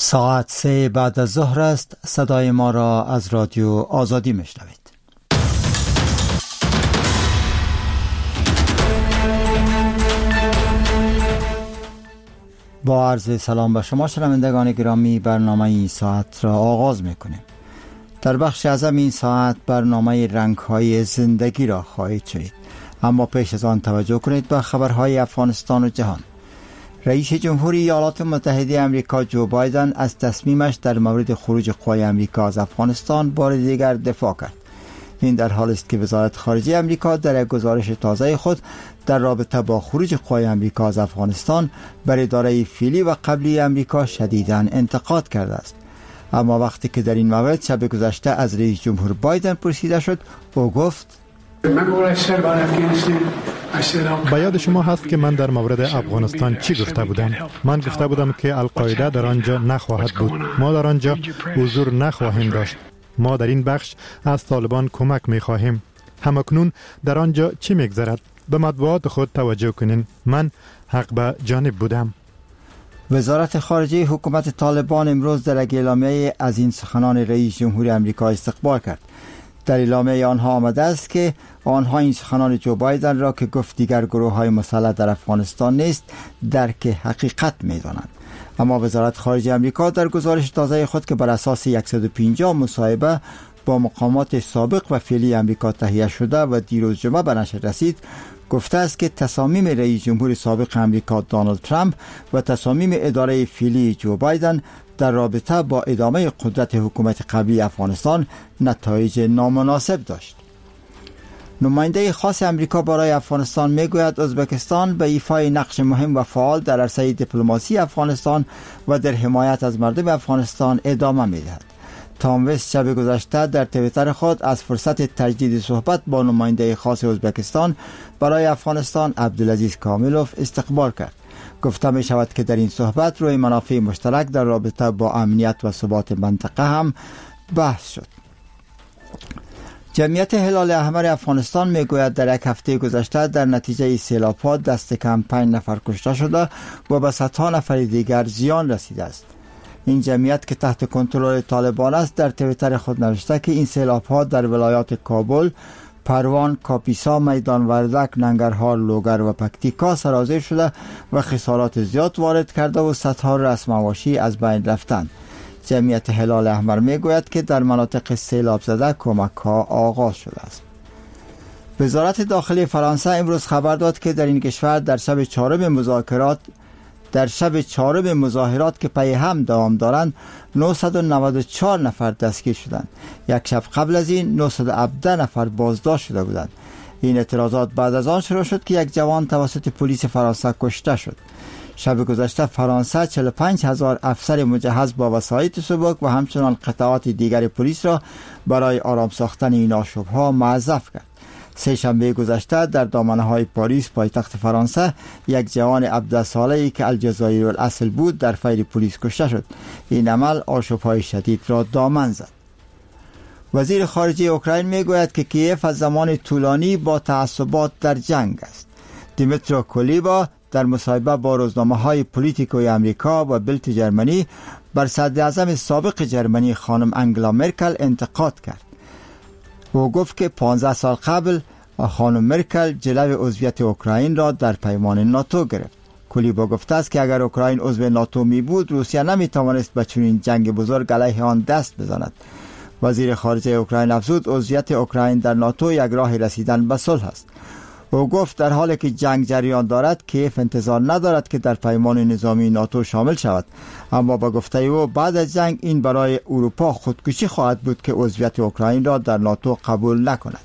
ساعت 3 بعد از ظهر است. صدای ما را از رادیو آزادی میشنوید. با عرض سلام به شما شنوندگان گرامی، برنامه این ساعت را آغاز میکنیم. در بخش اعظم این ساعت برنامه رنگ‌های زندگی را خواهید شنید، اما پیش از آن توجه کنید به خبرهای افغانستان و جهان. رئیس جمهوری ایالات متحده آمریکا جو بایدن از تصمیمش در مورد خروج قوای آمریکا از افغانستان بار دیگر دفاع کرد. این در حالی است که وزارت خارجه آمریکا در یک گزارش تازه خود در رابطه با خروج قوای آمریکا از افغانستان بر اداره فعلی و قبلی آمریکا شدیداً انتقاد کرده است. اما وقتی که در این مورد شب گذشته از رئیس جمهور بایدن پرسیده شد، او گفت: به یاد شما هست که من در مورد افغانستان چی گفته بودم؟ من گفته بودم که القاعده در آنجا نخواهد بود. ما در آنجا حضور نخواهیم داشت. ما در این بخش از طالبان کمک می‌خواهیم. همکنون در آنجا چی می‌گذرد؟ به مطبوعات خود توجه کنین. من حق به جانب بودم. وزارت خارجه حکومت طالبان امروز در یک اعلامیه از این سخنان رئیس جمهور آمریکا استقبال کرد. در اعلامیه آنها آمده است که آنها این سخنان جو بایدن را که گفت دیگر گروه‌های مسلح در افغانستان نیست درک حقیقت می‌دانند. اما وزارت خارجه آمریکا در گزارش تازه خود که بر اساس 150 مصاحبه با مقامات سابق و فعلی آمریکا تهیه شده و دیروز جمعه به نشر رسید، گفته است که تصامیم رئیس جمهور سابق آمریکا دونالد ترامپ و تصامیم اداره فعلی جو بایدن در رابطه با ادامه قدرت حکومت قبلی افغانستان نتایج نامناسب داشت. نماینده خاص آمریکا برای افغانستان میگوید ازبکستان به ایفای نقش مهم و فعال در عرصه دیپلماسی افغانستان و در حمایت از مردم افغانستان ادامه میدهد. تام وست شب گذشته در توییتر خود از فرصت تجدید صحبت با نماینده خاص ازبکستان برای افغانستان عبدالعزیز کاملوف استقبال کرد. گفته می شود که در این صحبت روی منافع مشترک در رابطه با امنیت و ثبات منطقه هم بحث شد. جمعیت هلال احمر افغانستان می گوید در یک هفته گذشته در نتیجه سیلاب‌ها دست کم 5 نفر کشته شده و به صدها نفر دیگر زیان رسیده است. این جمعیت که تحت کنترل طالبان است در توییتر خود نوشته که این سیلاب‌ها در ولایات کابل، پروان، کاپیسا، میدان وردک، ننگرهار، لوگر و پکتیکا سرازیر شده و خسارات زیاد وارد کرده و صدها رسم از بین رفتند. جمعیت هلال احمر میگوید که در مناطق سیلاب زده کمک‌ها آغاز شده است. وزارت داخلی فرانسه امروز خبر داد که در این کشور در شب چهارم مظاهرات که پی هم دوام دارند 994 نفر دستگیر شدند. یک شب قبل از این 917 نفر بازداشت شده بودند. این اعتراضات بعد از آن شروع شد که یک جوان توسط پلیس فرانسه کشته شد. شب گذشته فرانسه 45,000 افسر مجهز با وسایط سبک و همچنان قطعات دیگر پلیس را برای آرام ساختن این آشوب‌ها موظف کرد. سه شنبه گذشته در دامنه‌های پاریس پایتخت فرانسه یک جوان 17 ساله‌ای که الجزایر الاصل بود در فیر پلیس کشته شد. این عمل آشوب‌های شدید را دامن زد. وزیر خارجه اوکراین میگوید که کیف از زمان طولانی با تعصبات در جنگ است. دیمیترو کولیبا در مصاحبه با روزنامه‌های پولیتیکوی آمریکا و بلت جرمنی بر صدراعظم سابق جرمنی خانم انگلا مرکل انتقاد کرد. او گفت که 15 سال قبل خانم مرکل جلوی عضویت اوکراین را در پیمان ناتو گرفت. کولیبا گفته است که اگر اوکراین عضو ناتو می بود روسیه نمی توانست به چنین جنگ بزرگ علیه آن دست بزند. وزیر خارجه اوکراین افزود عضویت اوکراین در ناتو یک راه رسیدن به صلح است. او گفت در حالی که جنگ جریان دارد کیف انتظار ندارد که در پیمان نظامی ناتو شامل شود، اما با گفته او بعد از جنگ این برای اروپا خودکشی خواهد بود که عضویت اوکراین را در ناتو قبول نکند.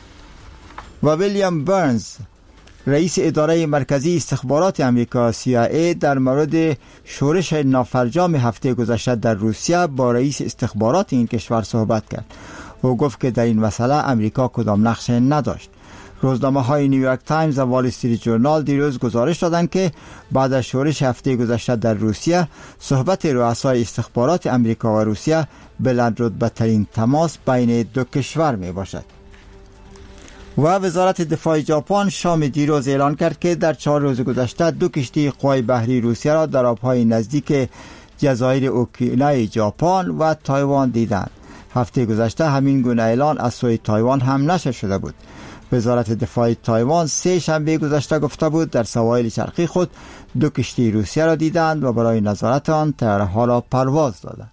و ویلیام برنز رئیس اداره مرکزی استخبارات آمریکا CIA در مورد شورش نافرجام هفته گذشته در روسیه با رئیس استخبارات این کشور صحبت کرد. او گفت که در این مسئله آمریکا کدام نقش نداشت. روزنامه‌های نیویورک تایمز و وال استریت جورنال دیروز گزارش دادند که بعد از شورش هفته گذشته در روسیه صحبت رؤسای استخبارات آمریکا و روسیه بلندرتبه‌ترین تماس بین دو کشور می باشد. و وزارت دفاع ژاپن شام دیروز اعلان کرد که در 4 روز گذشته 2 کشتی قوای بحری روسیه را در آبهای نزدیک جزایر اوکینای ژاپن و تایوان دیدند. هفته گذشته همین گونه اعلان از سوی تایوان هم نشر شده بود. وزارت دفاع تایوان سه شنبه گذشته گفته بود در سواحل شرقی خود 2 کشتی روسیه را دیدند و برای نظارت آن طیاره‌ها را پرواز دادند.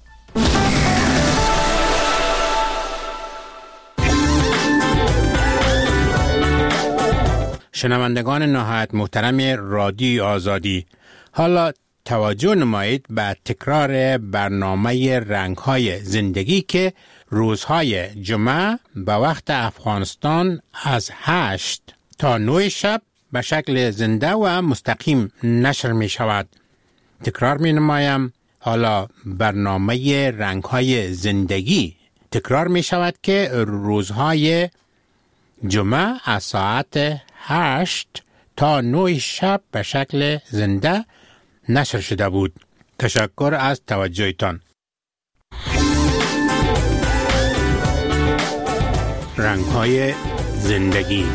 شنوندگان نهایت محترم رادیو آزادی، حالا توجه نمایید به تکرار برنامه رنگ‌های زندگی که روزهای جمعه به وقت افغانستان از 8 تا 9 شب به شکل زنده و مستقیم نشر می شود. تکرار می نمایم، حالا برنامه رنگ‌های زندگی تکرار می شود که روزهای جمعه از ساعت 8 تا 9 شب به شکل زنده نشر شده بود. تشکر از توجهتان. رنگ‌های زندگی.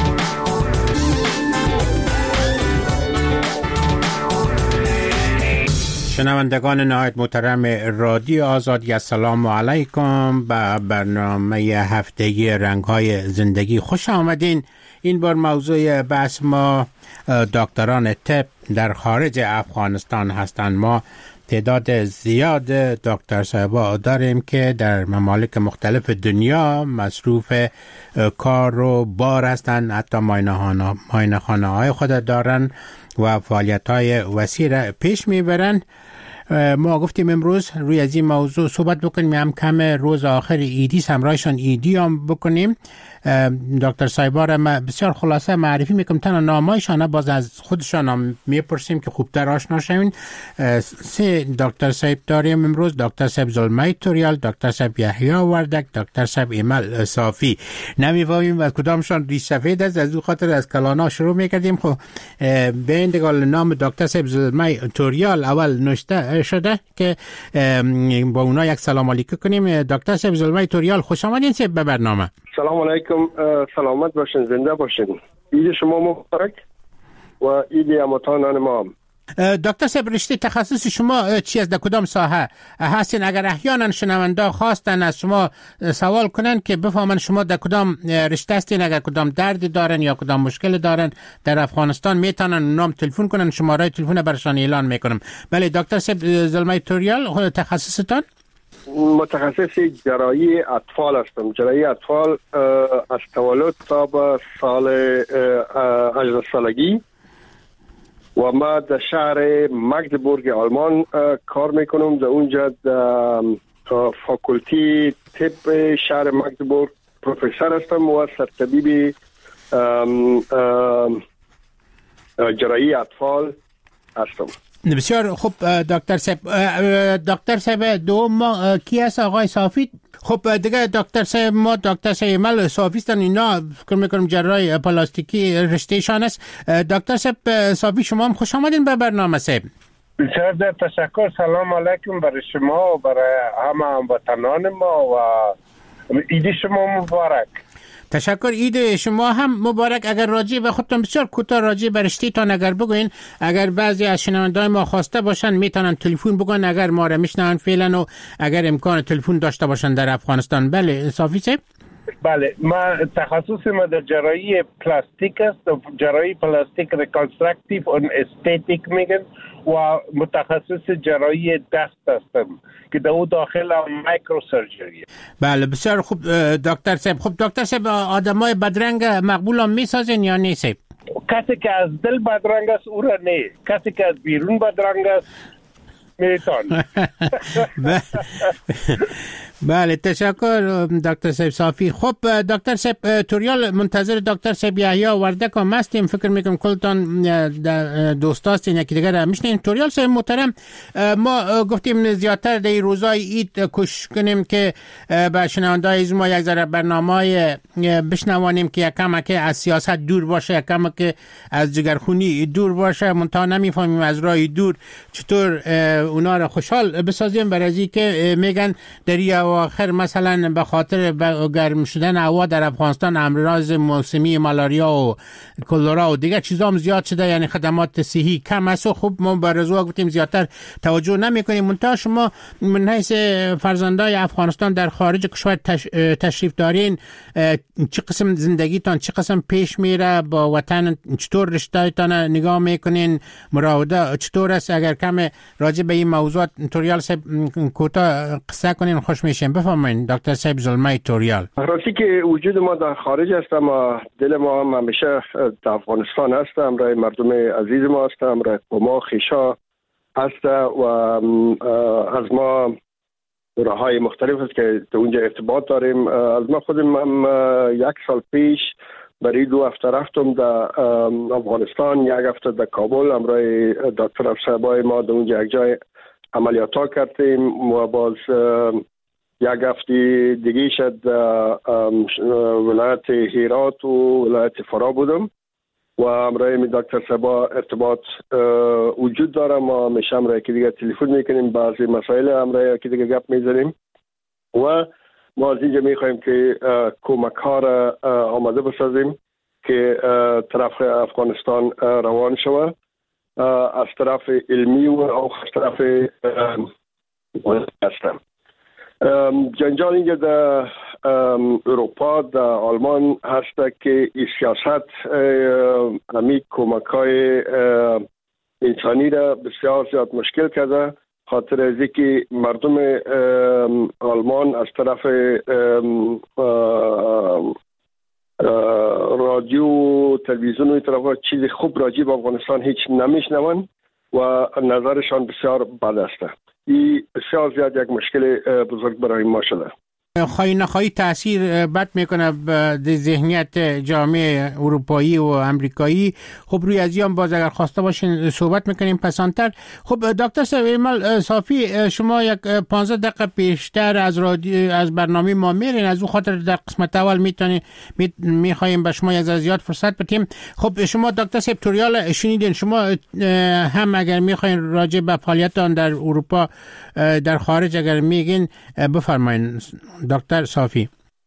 شنوندگان نهایت محترم رادیو آزادی، السلام علیکم. به برنامه هفتگی رنگ‌های زندگی خوش آمدین. این بار موضوع بحث ما دکتران طب در خارج افغانستان هستند. ما تعداد زیاد دکتر صاحبا داریم که در ممالک مختلف دنیا مصروف کار و بار هستند، حتی معاینه خانه های خود دارن و فعالیت های وسیع را پیش میبرند. ما گفتیم امروز روی از این موضوع صحبت بکنیم، هم کم روز آخر ایدی همراهشان ایدی هم بکنیم. دکتر صاحبا را بسیار خلاصه معرفی میکنم، تنها نامایشان باز از خودشان هم میپرسیم که خوبتر آشنا شوین. 3 دکتر صاحب داریم امروز: دکتر صاحب زلمه توریال، دکتر صاحب یحیی وردک، دکتر صاحب ایمل صافی. نمیفهمیم از کدامشان ریش سفید است، از او خاطر از کلانا شروع میکردیم. خب به این دلیل نام دکتر صاحب زلمه توریال اول نوشته شده که با اونا یک سلام علیکم کنیم. دکتر صاحب زلمه توریال خوش آمدین صاحب به برنامه. سلام علیکم، سلامت باشین، زنده باشین. عید شما مبارک و عید هموطنان ما هم. دکتر صاحب رشته تخصص شما چی است؟ در کدام ساحه هستین؟ اگر احیانا شنونده خواستن از شما سوال کنن که بفهمن شما در کدام رشته هستین، اگر کدام درد دارن یا کدام مشکل دارن در افغانستان، میتونن نام تلفن کنن، شماره تلفن برشان اعلان میکنم. بله دکتر صاحب زلمه توریال، تخصصتان؟ متخصص جراحی اطفال هستم. جراحی اطفال از تولد تا به سال 18 سالگی و ما در شهر مگدبورگ آلمان کار میکنم. در اونجا فاکولتی طب شهر مگدبورگ پروفسور هستم و سرطبیب جراحی اطفال هستم. بسیار خوب دکتر صاحب. دکتر صاحب دوم کی است؟ آقای صافی. خب دیگه دکتر صاحب ما دکتر صاحب ایمل صافی هستن، اینا فکر میکنم جراح پلاستیکی رشتهشان است. دکتر صاحب صافی شما هم خوش آمدین به برنامه صاحب. بسیار تشکر. سلام علیکم برای شما و برای همه هموطنان ما و عید شما مبارک. تشکر. عید شما هم مبارک. اگر راجع به خودتون بسیار کوتاه راجع به رشته‌تان اگر بگوین، اگر بعضی از شنونده‌های ما خواسته باشن میتونن تلفن بگن اگر ما را میشنون فعلا و اگر امکان تلفن داشته باشن در افغانستان. بله صافی صاحب. بله، ما تخصص ما در جراحی پلاستیک است، جراحی پلاستیک ریکانستراکتیو و استتیک میگن و متخصص جراحی دست هستم که در او داخل مایکرو سرجری. بله بسیار خوب دکتر صاحب. خب دکتر صاحب آدمای بدرنگ مقبول هم میسازین یا نه صاحب؟ کسی که از دل بدرنگ است او را نه، کسی که از بیرون بدرنگ است میتون. بله تشکر دکتر صاحب صافی. خب دکتر صاحب توریال، منتظر دکتر صاحب یحیی وردک هم هستیم. فکر میکنم کلتان دوستا هستین یکی دیگر را میشنین. توریال صاحب محترم، ما گفتیم زیادتر در این روزای عید کوشش کنیم که به شنونده‌های از ما یک ذره برنامه‌ای بشنوانیم که یکم که از سیاست دور باشه، یکم که از جگرخونی دور باشه. منتها نمیفهمیم از راه دور چطور اونا را خوشحال بسازیم، برای اینکه میگن در اواخر مثلا به خاطر گرم شدن هوا در افغانستان امراض موسمی مالاریا و کلرا و دیگه چیزا هم زیاد شده، یعنی خدمات صحی کم است و خوب ما بر رضا گفتیم زیادتر توجه نمی‌کنیم. منتها شما من حیث فرزندای افغانستان در خارج کشور تشریف دارین، چه قسم زندگیتان چه قسم پیش میره با وطن؟ چطور رشته‌تان نگاه میکنین؟ مراوده چطور است؟ اگر کم راجع به این موضوع توریال صاحب کوتاه قصه کنین خوش میشیم. بفرمایید دکتر صاحب زلمه توریال. راستی که وجود ما در خارج است، اما دل ما هم همیشه در افغانستان است، امرای مردم عزیز ما است، امرای قوم خیشا است و از ما راههای مختلف است که در اونجا ارتباط داریم. از ما خودم هم 1 سال پیش برای 2 هفته رفتم در افغانستان، 1 هفته در کابل امرای دکتر افسربای ما در اونجا یک جای عملیات ها کردیم و باز 1 هفته دیگه شد ولایت هرات و ولایت فرا بودم و امرای دکتر سبا ارتباط وجود داره. ما همیشه امرای که دیگه تلفن میکنیم، بعضی مسائل امرای که دیگه گپ میزنیم و ما از اینجا میخوایم که کمک ها را آماده بسازیم که طرف افغانستان روان شود، از طرف علمی و از طرف هستم. جنجال اینجا در اروپا در آلمان هست که این سیاست همی کمک های انسانی را بسیار زیاد مشکل کرده، خاطر از اینکه مردم آلمان از طرف رادیو و تلویزیون و طرف چیز خوب راجع به افغانستان هیچ نمیشنون و نظرشان بسیار بد است. این بسیار زیاد یک مشکل بزرگ برای ما شده. خواهی نخواهی تأثیر بد میکنه به ذهنیت جامعه اروپایی و امریکایی. خب روی از این باز اگر خواسته باشین صحبت میکنیم پسانتر. خب دکتر صاحب ایمال صافی، شما یک 15 دقیقه پیشتر از برنامه ما میرین، از اون خاطر در قسمت اول میخوایم به شما یک زیاد فرصت بدیم. خب شما دکتر صاحب توریال شنیدین، شما هم اگر میخواین راجع به فعالیتتان در اروپا در خارج اگر میگین بفرمایید دکتر صافی.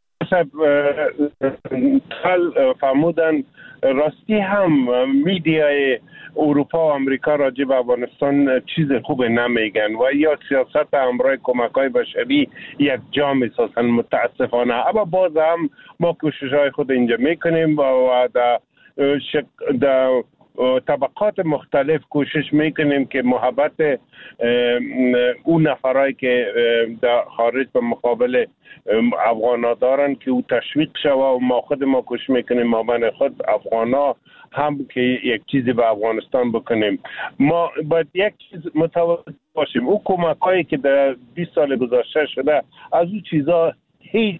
فرمودن راستی هم میدیای اروپا و امریکا راجع به افغانستان چیز خوب نمیگن و یا سیاست امرای کمک‌های بشری یک جا میسازن متاسفانه. اما باز هم ما کوشش‌های خود اینجا میکنیم و در طبقات مختلف کوشش میکنیم که محبت اون نفرایی که در خارج به مقابل افغانا دارن که او تشویق شود و ما خود ما کوشش میکنیم ما بین خود افغانا هم که یک چیزی به افغانستان بکنیم. ما باید یک چیز متوجه باشیم، او کمک‌هایی که در 20 سال گذشته شده از او چیزا هیچ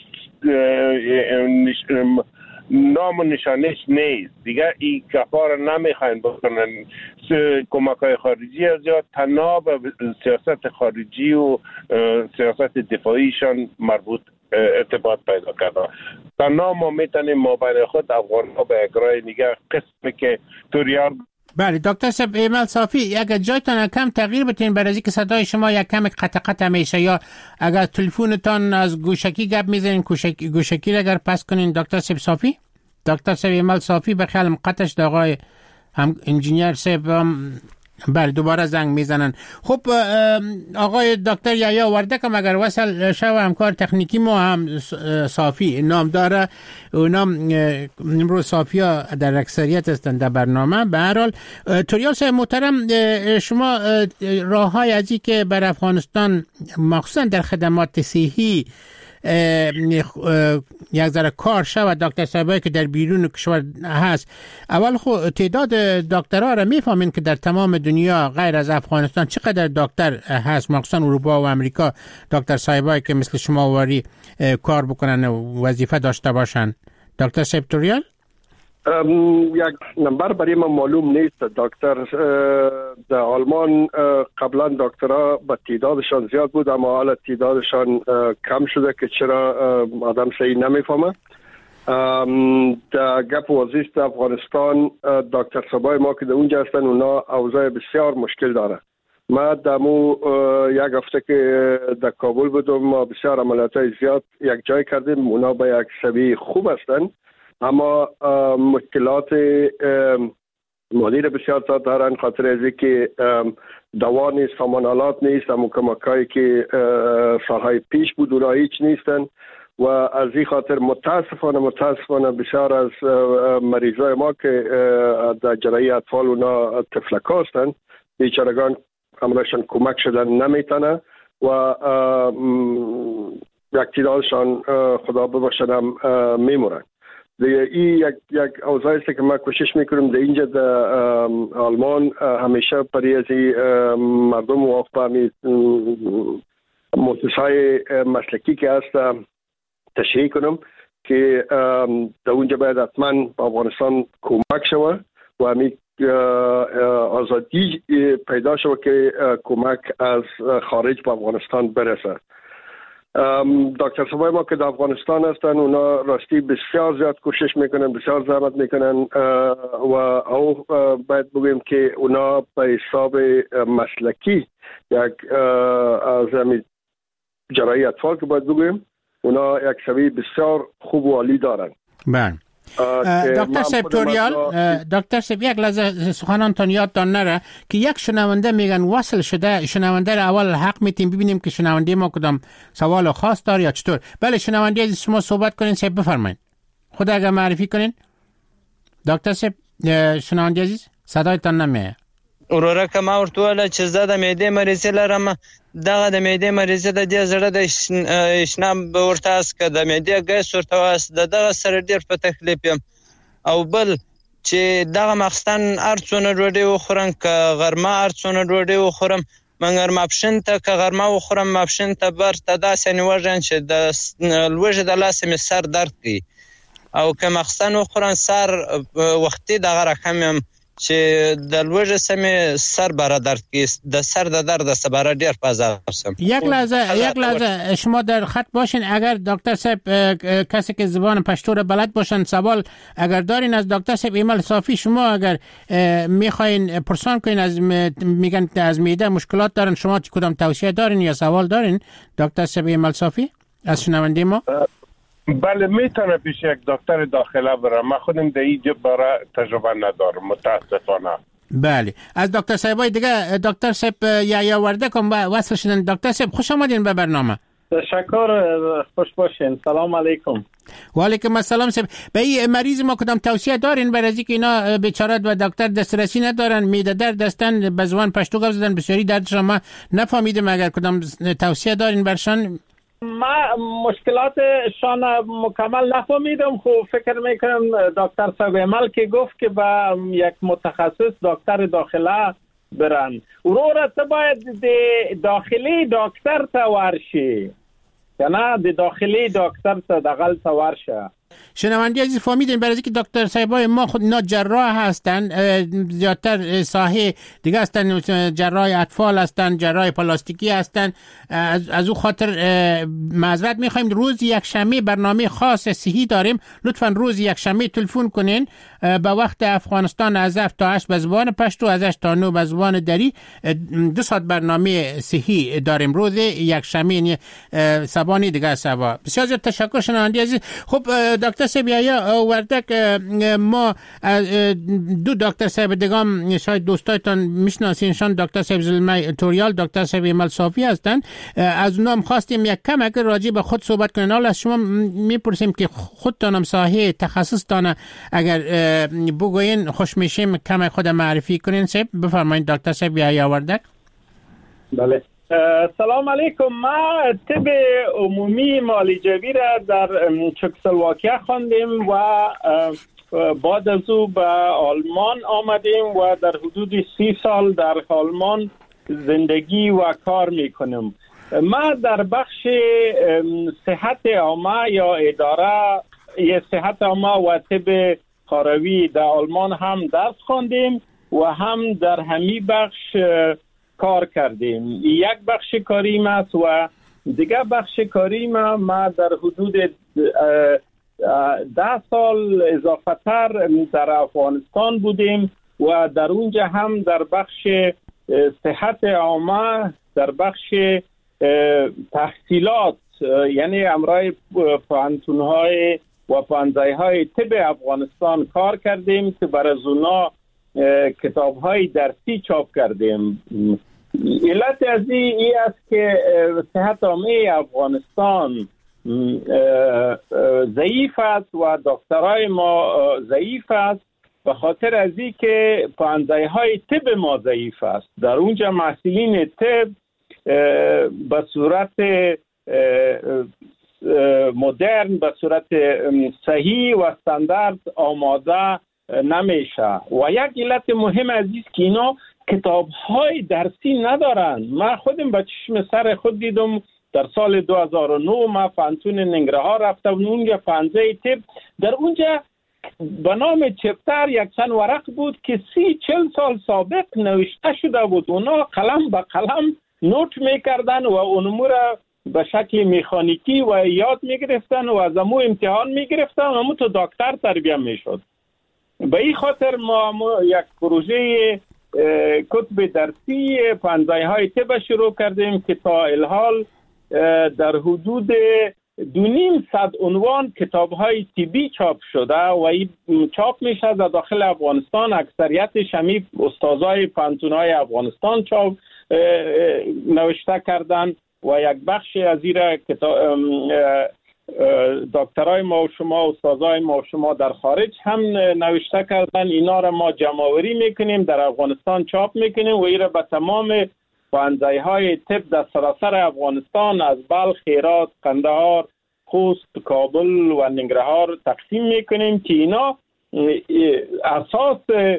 نام و نشانش نیست دیگه. این کفار نمیخواین بکنن کمک‌های خارجی از زیاد تنها به سیاست خارجی و سیاست دفاعیشان مربوط ارتباط پیدا کرده. تنها ما میتونیم ما بین خود افغان‌ها به اگرای نگه قسمی که توریال. بله دکتر صاحب ایمال صافی، اگر جایتان کم تغییر بتین برای که صدای شما یک کم قطع میشه، یا اگر تلفنتان از گوشکی گپ میزنین گوشکی را اگر پس کنین دکتر صاحب صافی. دکتر صاحب ایمال صافی به خیال قطعش آقای هم انجینیر صاحب بله دوباره زنگ میزنن. خب آقای دکتر یحیی وردک هم اگر وصل شو همکار تکنیکی ما هم صافی نام داره، اونام امروز صافیا در اکثریت هستند در برنامه. به هر حال توریال صاحب محترم، شما راه‌های ازی که بر افغانستان مخصوصا در خدمات صحی یک ذره کار شود، دکتر صاحبایی که در بیرون کشور هست، اول خود تعداد دکترها را میفهمین که در تمام دنیا غیر از افغانستان چقدر دکتر هست، مخصوصا اروپا و امریکا، دکتر صاحبایی که مثل شما واری کار بکنن و وظیفه داشته باشن. دکتر صاحب توریال یک نمبر برای من معلوم نیست. دکتر در آلمان قبلا دکترها با تعدادشان زیاد بود، اما حالا تعدادشان کم شده که چرا آدم صحیح نمیفهمه. در گپ وزیست افغانستان دکتر صاحبای ما که در اونجا هستن اونا اوضاع بسیار مشکل داره. ما دمو یک هفته که در کابل بودم ما بسیار عملیات‌های زیاد یک جای کردیم. اونا به یک سوی خوب هستن اما مشکلات مدیر بسیار زیاد دارن، خاطر از اینکه دوا نیست، سامانالات نیست، اما کمکایی که سالهای پیش بود اونا هیچ نیستن و از این خاطر متاسفانه بسیار از مریضای ما که در جراحی اطفال اونا تفلک هستن بیچارگان امرشان کمک شدن نمیتونه و یک تعدادشان خدا ببخشدم میمورن. این یک اوضاعی است که ما کوشش میکنیم در اینجا در آلمان همیشه برای از مردم موافق به مؤسسه‌های مسلکی که هست تشریح کنم که در اونجا باید حتما به افغانستان کمک شود و همین آزادی پیدا شود که کمک از خارج به افغانستان برسه. دکتر صاحبای ما که در افغانستان هستن اونا راستی بسیار زیاد کوشش میکنن، بسیار زحمت میکنن و او باید بگویم که اونا به حساب مسلکی یک از همین جراحی اطفال که باید بگویم اونا یک سوی بسیار خوب و عالی دارن. بله دکتر سیب توریال، دکتر سیب یک لحظه سخنانتان یادتان نره که یک شنونده میگن وصل شده، شنونده را اول حق میتیم ببینیم که شنونده ما کدام سوال خاص داره یا چطور. بله شنونده از شما صحبت کنین سیب بفرمایید، خود اگر معرفی کنین. دکتر سیب شنونده عزیز صدایتان نمیه. وراره که ما ورطوله چې زه د معدې مریضي لرم، دغه د معدې مریضي د دې زړه د اشنام به ورته است که د معدې ګیس ورته واست د دغه سره ډېر په تکلیف یم. او بل چې دغه ماخستن هر څونه ډوډۍ وخورم که غرمه هر څونه ډوډۍ وخورم مګر ماپښین ته که غرمه وخورم ماپښین ته برته داسې نیوږم چې د لوږې د لاسه مې سر درد کوي او که ماخستن وخورم سر وختي دغه رقم یم چې د لوږې سمې سر بره درد کوي، د سر د درد سباره ډېر په عذاب شم. یک لحظه شما در خط باشین. اگر دکتر صاحب کسی که زبان پشتو را بلد باشن سوال اگر دارین از دکتر صاحب ایمل صافی، شما اگر میخواین پرسان کنین از میگن از معده مشکلات دارن، شما کدام توصیه دارین یا سوال دارین دکتر صاحب ایمل صافی از شنونده ما؟ بله میتونه پیش یک دکتر داخله برم، من خودم در اینجا برای تجربه ندارم متاسفانه. بله از دکتر صاحبای دیگه دکتر صاحب یا وردکم وصل شدن. دکتر صاحب خوش آمدین به برنامه. تشکر، خوش باشین. سلام علیکم. و علیکم السلام. صاحب به این مریض ما کدام توصیه دارین برای از اینکه اینا بیچاره و دکتر دسترسی ندارن، معده درد دستن، به زبان پشتو گفت زدن، بسیاری دردش ما نفهمیدم، اگر کدام توصیه دارین برشان؟ ما مشکلاتشان مکمل نفهمیدم. خوب فکر میکنم دکتر صاحب عمل که گفت که با یک متخصص دکتر داخله برن. اورورا تو باید داخلی دکتر تا ورشی یا نه د داخلی دکتر تا داخل تا ورشه. شنوندی عزیز فهمیدین برای اینکه دکتر صاحبای ما خود اینا جراح هستن، زیادتر ساحه دیگه هستن، جراح اطفال هستن، جراح پلاستیکی هستن. از او خاطر معذرت میخوایم. روز یک شنبه برنامه خاص صحی داریم، لطفا روز یک شنبه تلفن کنین به وقت افغانستان از 7 تا 8 به زبان پشتو، از 8 تا 9 به زبان دری. 2 ساعت برنامه صحی داریم روز یک شنبه سبانی دیگه سبا. بسیار زیاد تشکر شنوندی عزیز. خب دکتر صاحب یا وردک، ما 2 دکتر صاحب دیگه شاید دوستایتان میشناسینشان، دکتر صاحب زلمه توریال، دکتر صاحب ایمل صافی هستن. از اونها هم خواستیم یک کم اگر راجع به خود صحبت کنین. حالا از شما میپرسیم که خودتانم ساحه تخصص تانه اگر بگوین خوش میشیم کم خود معرفی کنین. صاحب بفرمایید دکتر صاحب یا وردک. بله سلام علیکم. ما طب عمومی معالجوی را در چکسلواکیه خواندیم و بعد از او به آلمان آمدیم و در حدود 30 سال در آلمان زندگی و کار میکنم. ما در بخش صحت عامه یا اداره صحت عامه و طب خاروی در آلمان هم درس خواندیم و هم در همین بخش کار کردیم. یک بخش کاریم است و دیگه بخش کاریم ما در حدود 10 سال اضافه تر در افغانستان بودیم و در اونجا هم در بخش صحت عامه در بخش تحصیلات، یعنی امرای پانتونهای و پانزایهای طب افغانستان کار کردیم که برای اونا کتاب‌های درسی چاپ کردیم. علت از این است که صحت عامه افغانستان ضعیف است و دکترای ما ضعیف است، به خاطر از این که پانزایهای طب ما ضعیف است. در اونجا محصلین طب به صورت مدرن، به صورت صحیح و استاندارد آماده نمیشه. و یک علت مهم از است که اینا کتاب‌های درسی ندارن. من خودم به چشم سر خود دیدم در سال 2009 ما پانتون ننگرهار رفتم، اونجا پانزه طب در اونجا به نام چپتر یک چند ورق بود که 30-40 سال سابق نوشته شده بود. اونا قلم به قلم نوت میکردن و اونمو را به شکل مکانیکی و یاد میگرفتن و از امو امتحان میگرفتن و امو تو دکتر تربیه میشد. به این خاطر ما یک پروژه کتب درسی پانزایهای طب شروع کردیم که تا الحال در حدود 2,500 عنوان کتاب‌های طبی چاپ شده و این چاپ میشه در داخل افغانستان. اکثریتش همی استادای پانتون‌های افغانستان چاپ نوشته کردن و یک بخش از این دکترای ما و شما، استادای ما و شما در خارج هم نوشته کردن. اینا را ما جمع‌آوری میکنیم، در افغانستان چاپ میکنیم و این را به تمام پانزایهای طب در سراسر افغانستان از بلخ، هرات، قندهار، خوست، کابل و ننگرهار تقسیم میکنیم که اینا اساس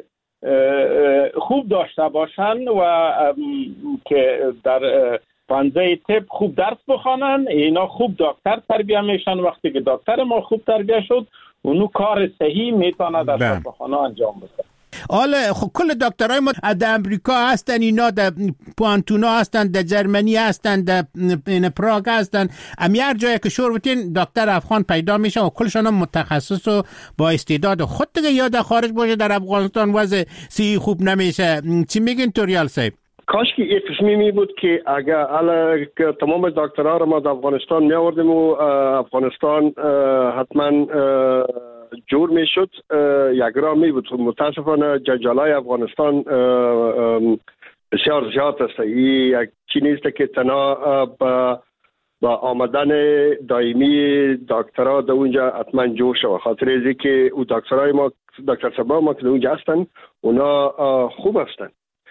خوب داشته باشن و که در پانزه طب خوب درس بخوانن. اینا خوب دکتر تربیه میشن. وقتی که دکتر ما خوب تربیه شد اونو کار صحیح میتونه در شفاخانه انجام بده. حالا خب کل دکترای ما در امریکا هستن، اینا در پانتونا هستن، در جرمنی هستن، در پراگ هستن. امی هر جایی که شور بتین دکتر افغان پیدا میشه و کلشان هم متخصص و با استعداد خود دیگه. یا در خارج باشه در افغانستان وضع صحی خوب نمیشه. چی میگین توریال صاحب؟ کاش که این قسمی می بود که اگر تمام دکترها رو ما در افغانستان می آوردیم و افغانستان حتما جور می شد، یک راه می بود. متاسفانه جنجالای افغانستان بسیار زیاد است. این یک چی نیست که تنها با آمدن دائمی دکترها در اونجا حتما جور شد. خاطر ازی که او دکترهای ما، دکتر صاحبا ما که در اونجا هستن اونا خوب هستن.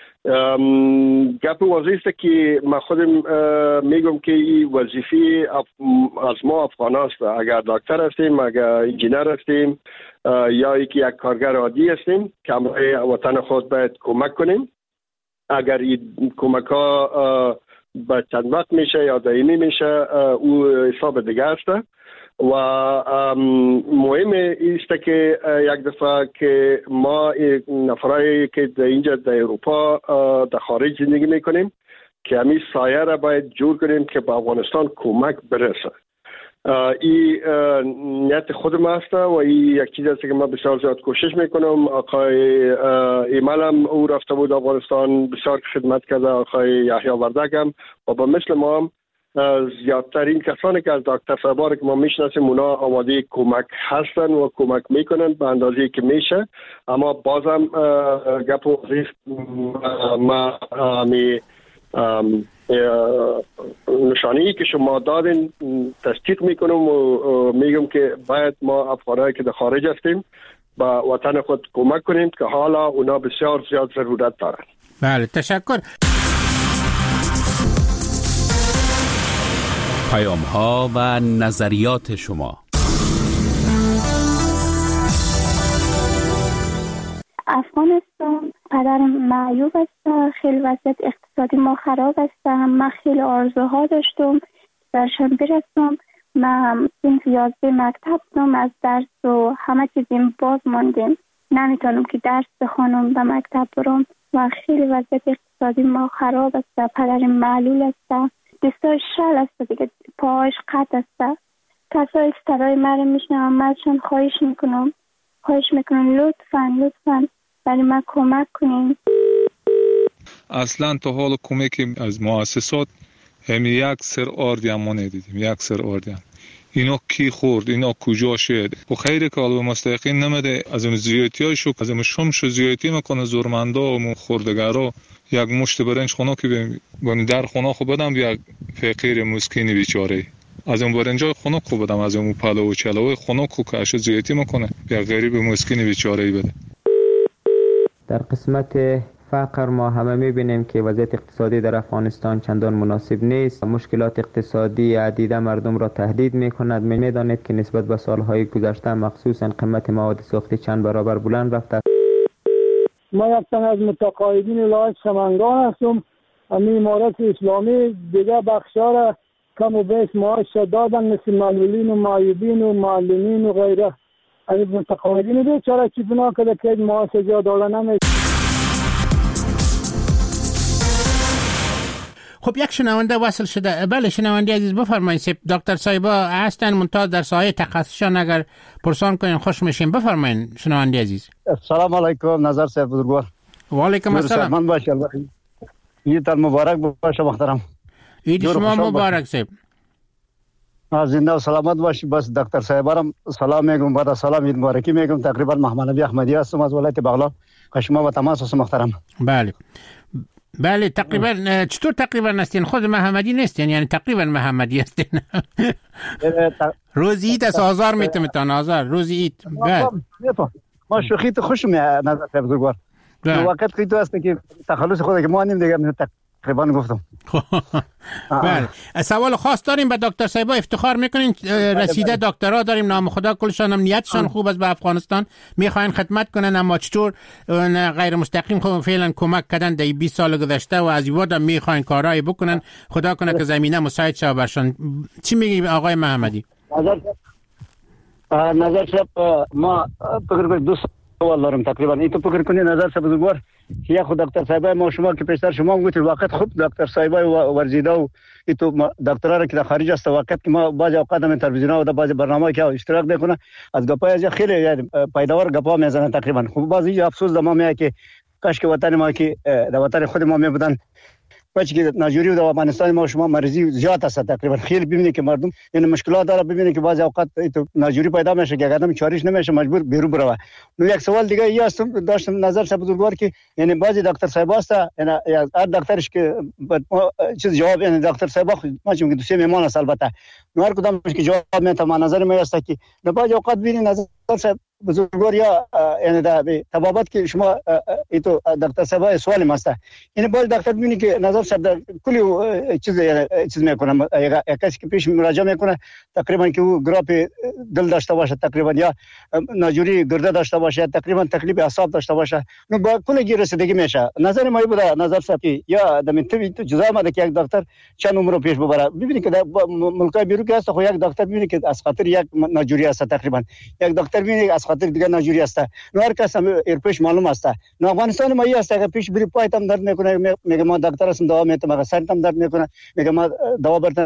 گپ واضح است که من خودم میگم که این وظیفه از ما افغان است. اگر دکتر هستیم، اگر انجینر هستیم یا یک کارگر عادی هستیم که همراه وطن خود باید کمک کنیم. اگر این کمک ها به چند وقت میشه یا دائمی میشه او حساب دیگه است. و مهم است که یک دفعه که ما نفرایی که در اینجا در اروپا در خارج زندگی میکنیم که همین سایه را باید جور کنیم که به افغانستان کمک برسه. این نیت خود ما است و این یک چیز است که ما بسیار زیاد کوشش میکنم. آقای ایمالم او رفته بود افغانستان، بسیار خدمت کرده. آقای یحیی وردک هم و با مثل ما هم زیادترین کسانی که از دکتر صاحبا که ما میشناسیم اونا آماده کمک هستن و کمک میکنن به اندازه‌ای که میشه. اما بازم گپ وظیفه ما نشانی که شما دادین تصدیق میکنم و میگم که باید ما افغانایی که در خارج هستیم با وطن خود کمک کنیم که حالا اونا بسیار زیاد ضرورت دارن. بله، تشکر. پیام‌ها و نظریات شما. افغانستان قدر معیوب است، خیلی وضعیت اقتصادی ما خراب است. من خیلی آرزوها داشتم درشان برسم. من این 11 مکتب دارم، از درس و همه چیزیم باز ماندیم، نمیتونم که درس بخونم به مکتب برم و خیلی وضعیت اقتصادی ما خراب است. پدرم معلول است، دستای شل است دیگه، پاهاش قطع است. کسایی که صدای مرا میشنوم ازشان خواهش میکنم لطفاً برای من کمک کنین. اصلا تا حال کمک از مؤسسات هم یک سر آردی هم ما ندیدیم، یک سر آردی هم. اینا کی خورد، اینا کجا شد و خیلی که به مستحقین نمیده. از اون زیادتی های شو از اون شمش زیادتی میکنه زورمندا و خوردگارا. یک مشت برنج خونه که به در خونه خو بدم یک فقیر مسکین بیچاره، از اون برنجای خونه خو بدم، از اون پلو و چلو خونه خو کاش زیادتی میکنه یک غریب مسکین بیچاره بده. در قسمت فقر ما همه میبینیم که وضعیت اقتصادی در افغانستان چندان مناسب نیست. مشکلات اقتصادی عدیده مردم را تهدید میکند. میدانید که نسبت به سالهای گذشته مخصوصا قیمت مواد سوختی چند برابر بلند رفته. ما یک تن از متقاعدین ولایت سمنگان هستم. همین امارت اسلامی دیگه بخشا را کم و بیش معاش دادن، مثل معلولین و معیوبین و معلمین و غیره. همین متقاعدین بیچاره چی بنا کرده که معاش جا دادن نمیشه. خب یک شنونده وصل شده. بله شنونده عزیز بفرمایید. دکتر صاحبا هستن منتها در سایه تخصصشان اگر پرسان کنین خوش میشیم. بفرمایید شنونده عزیز. السلام علیکم نظر صاحب بزرگوار. و علیکم السلام. من باشه الله. عید مبارک باشه محترم. عید شما مبارک صاحب. زنده و سلامت باشی. بس دکتر صاحبارم سلام میگم، بعد سلام عید مبارکی میگم. تقریبا محمد نبی احمدی هستم از ولایت بغلان. شما با تماس هستم محترم. بله تقریبا. چطور تقریبا هستین؟ خود محمدی نیستین یعنی تقریبا محمدی هستین؟ روز عید از آزار میتونتان آزار روز عید. ما شوخیت خوش نظر صاحب بزرگوار. وقت که تو هست که تخلص خود که ما نیم دیگه تقریبا گفتم. بله سوال خاص داریم به دکتر صاحبا. افتخار میکنین رسیده دکترا داریم، نام خدا کلشان هم نیتشان خوب است به افغانستان، میخواین خدمت کنن، اما چطور غیر مستقیم خب فعلا کمک کردن در 20 سال گذشته و از یواد میخواین کارایی بکنن. خدا کنه که زمینه مساعد شه برشان. چی میگی آقای محمدی؟ نظر صاحب ما فکر کنید دو سوال دارم تقریبا. این تو فکر کنید نظر صاحب بزرگوار که خود دکتر صاحبای ما شما که پیشتر شما گفتید وقت خوب دکتر صاحبای ورزیده و این تو دکترا را که در خارج است وقت که ما بعضی اوقات هم تلویزیون و در بعضی برنامه‌ای که اشتراک میکنه از گپای از خیلی یعنی پایدار گپا میزنن تقریبا. خب بعضی افسوس دما میاد که کاش که وطن ما که در وطن خود ما میبودن. بچه که ناجوری و در افغانستان ما شما مرزی زیاد است تقریبا. خیلی ببینید که مردم این مشکلات داره، ببینید که بعضی اوقات تو ناجوری پیدا میشه که آدم چاریش نمیشه مجبور بیرون بره. نو یک سوال دیگه ای است داشتم نظر صاحب بزرگوار که یعنی بعضی دکتر صاحب است یعنی هر دکترش که چیز جواب یعنی دکتر صاحب ما چون که دوسیه میمان است البته نو هر کدامش که جواب میتونه ما نظر ما است که بعضی اوقات ببینید نظر صاحب بزرگوار یا یعنی در تبابت که شما ایتو دکتر صاحب سوال ما است یعنی باز دکتر ببینید که نظر صاحب کلی چیز میکنه کسی که پیش مراجعه میکنه تقریبا که او گراپ دل داشته باشه تقریبا یا ناجوری گرده داشته باشه تقریبا تکلیف اعصاب داشته باشه نو با کلی رسیدگی میشه. نظر ما بوده نظر صاحب که یا در تو جزا ما که یک دکتر چند عمر پیش ببره. ببینید که در ملکای بیرون که هست خو یک دکتر ببینید که از خاطر یک ناجوری است تقریبا یک دکتر ببینید از خاطر دیگه ناجوری است. نو هر کس هم پیش معلوم است. نو افغانستان ما است که پیش بری پایتم درد میکنه میگه ما دکتر هستم دوا میتم سرتم درد میکنه میگه ما دوا برتم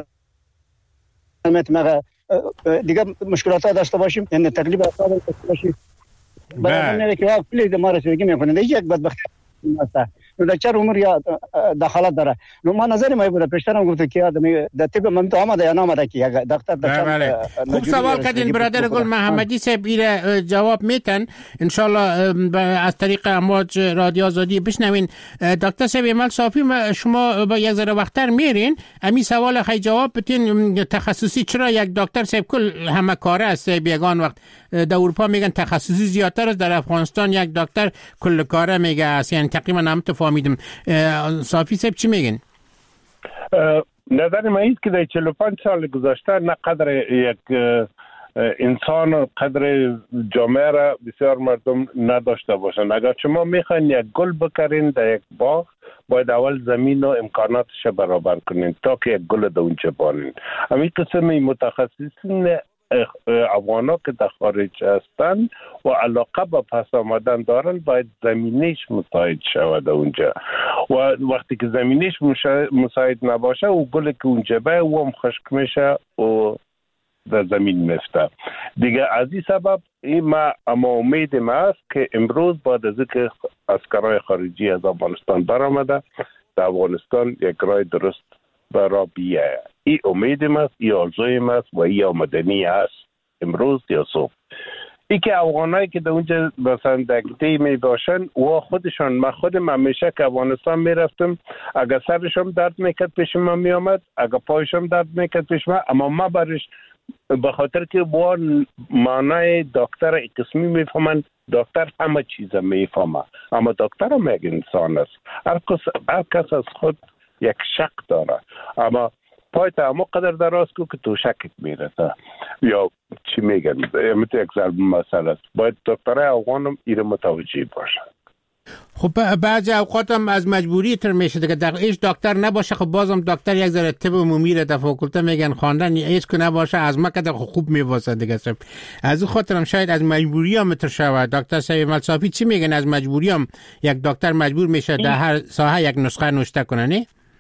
میتم دیگه مشکلات داشته باشیم یعنی تکلیف اعصاب داشته باشیم. برای من که کلی ما رسیدگی میکنه یک بدبختی است. نو در چه عمر یا دخالت داره. نو ما نظر ما بود پیشترم گفت که آدم در طب من تو آمده یا نامده که دکتر در خوب سوال کردین برادر گل محمدی صاحب ایره جواب میتن ان شاء الله از طریق امواج رادیو آزادی بشنوین. دکتر صاحب ایمال صافی شما با یک ذره وقتر میرین امی سوال خی جواب بتین تخصصی چرا یک دکتر صاحب کل همه کاره است بیگان وقت در اروپا میگن تخصصی زیادتر است در افغانستان یک دکتر کل کاره میگه است یعنی تقریبا هم فهمیدم. صافی صاحب چی میگن؟ نظر من است که در 45 سال گذشته نه قدر یک انسان قدر جامعه را بسیار مردم نداشته باشند. اگر شما میخواین یک گل بکارین در یک باغ باید اول زمین و امکاناتش برابر کنین تا که یک گل در اونجا بارین. همین قسم متخصصین افغانا که در خارج هستند و علاقه به پس آمدن دارن باید زمینش مساعد شود اونجا و وقتی که زمینش مساعد نباشه و گل که اونجا به او هم خشک میشه و در زمین میفته دیگه. از این سبب اما امید ما است که امروز بعد از اینکه عسکرای خارجی از افغانستان برآمده در افغانستان یک راه درست برای بیایه. این امید ما است، این آرزوی ما است و این آمدنی است امروز یا صبح. ای که افغانایی که در اونجا مثلا دکتی می باشن و خودشان، من خودم همیشه که افغانستان میرفتم اگر سرشم درد میکرد پیش من میامد، اگر پایشم درد میکرد پیش من، اما ما برش به خاطر که با معنای دکتر قسمی میفهمن، دکتر همه چیز میفهمه اما دکتر هم یک انسان است. هر کس از خود یک شک داره اما پایت همه قدر دراز که تو شکت میرسه یا چی میگن مثل یک ضرب مسئله است. باید دکترهای افغانم ایره متوجه باشن. خب بعضی اوقات هم از مجبوری تر میشه دیگه. ایش دکتر نباشه خب بازم دکتر یک ذره طب عمومی را در فاکولته میگن خواندن، ایش که نباشه از ما که خوب میواسه دیگه. از اون خاطر هم شاید از مجبوری هم متر شود. دکتر سید ملصافی چی میگن؟ از مجبوری هم یک دکتر مجبور میشه در هر ساحه یک نسخه نوشته کنه؟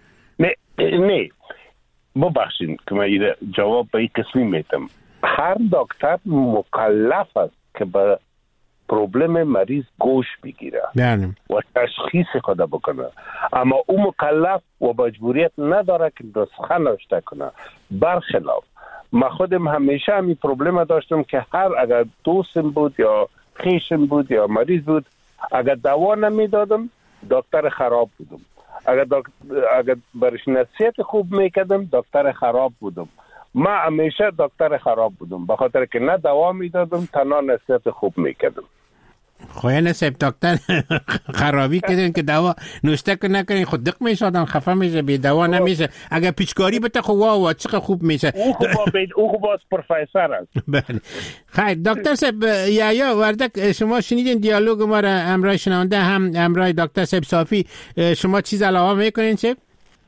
نه ببخشید که من جواب به این قسمی میدم. هر دکتر مکلف است که به پروبلم مریض گوش بگیره و تشخیص خود بکنه، اما او مکلف و مجبوریت نداره که نسخه نوشته کنه. برخلاف من خودم همیشه همین پروبلم داشتم که اگر دوستم بود یا خیشم بود یا مریض بود، اگر دوا نمیدادم دکتر خراب بودم، اگر برش نصیحت خوب میکردم دکتر خراب بودم. من همیشه دکتر خراب بودم به خاطر که نه دوا میدادم تنها نصیحت خوب میکردم. خواه نصیب دکتر خرابی کردن که دوا نوشته که نکنین خود دق میشه، آدم خفه میشه، بی دوا نمیشه. اگر پیچکاری بته خب واو چقدر خوب میشه. او خوب باز پروفسور است. بله خیر دکتر صاحب یا وردک شما شنیدین دیالوگ ما را همراه شنونده هم همراه دکتر صاحب صافی، شما چیز علاوه میکنین صاحب؟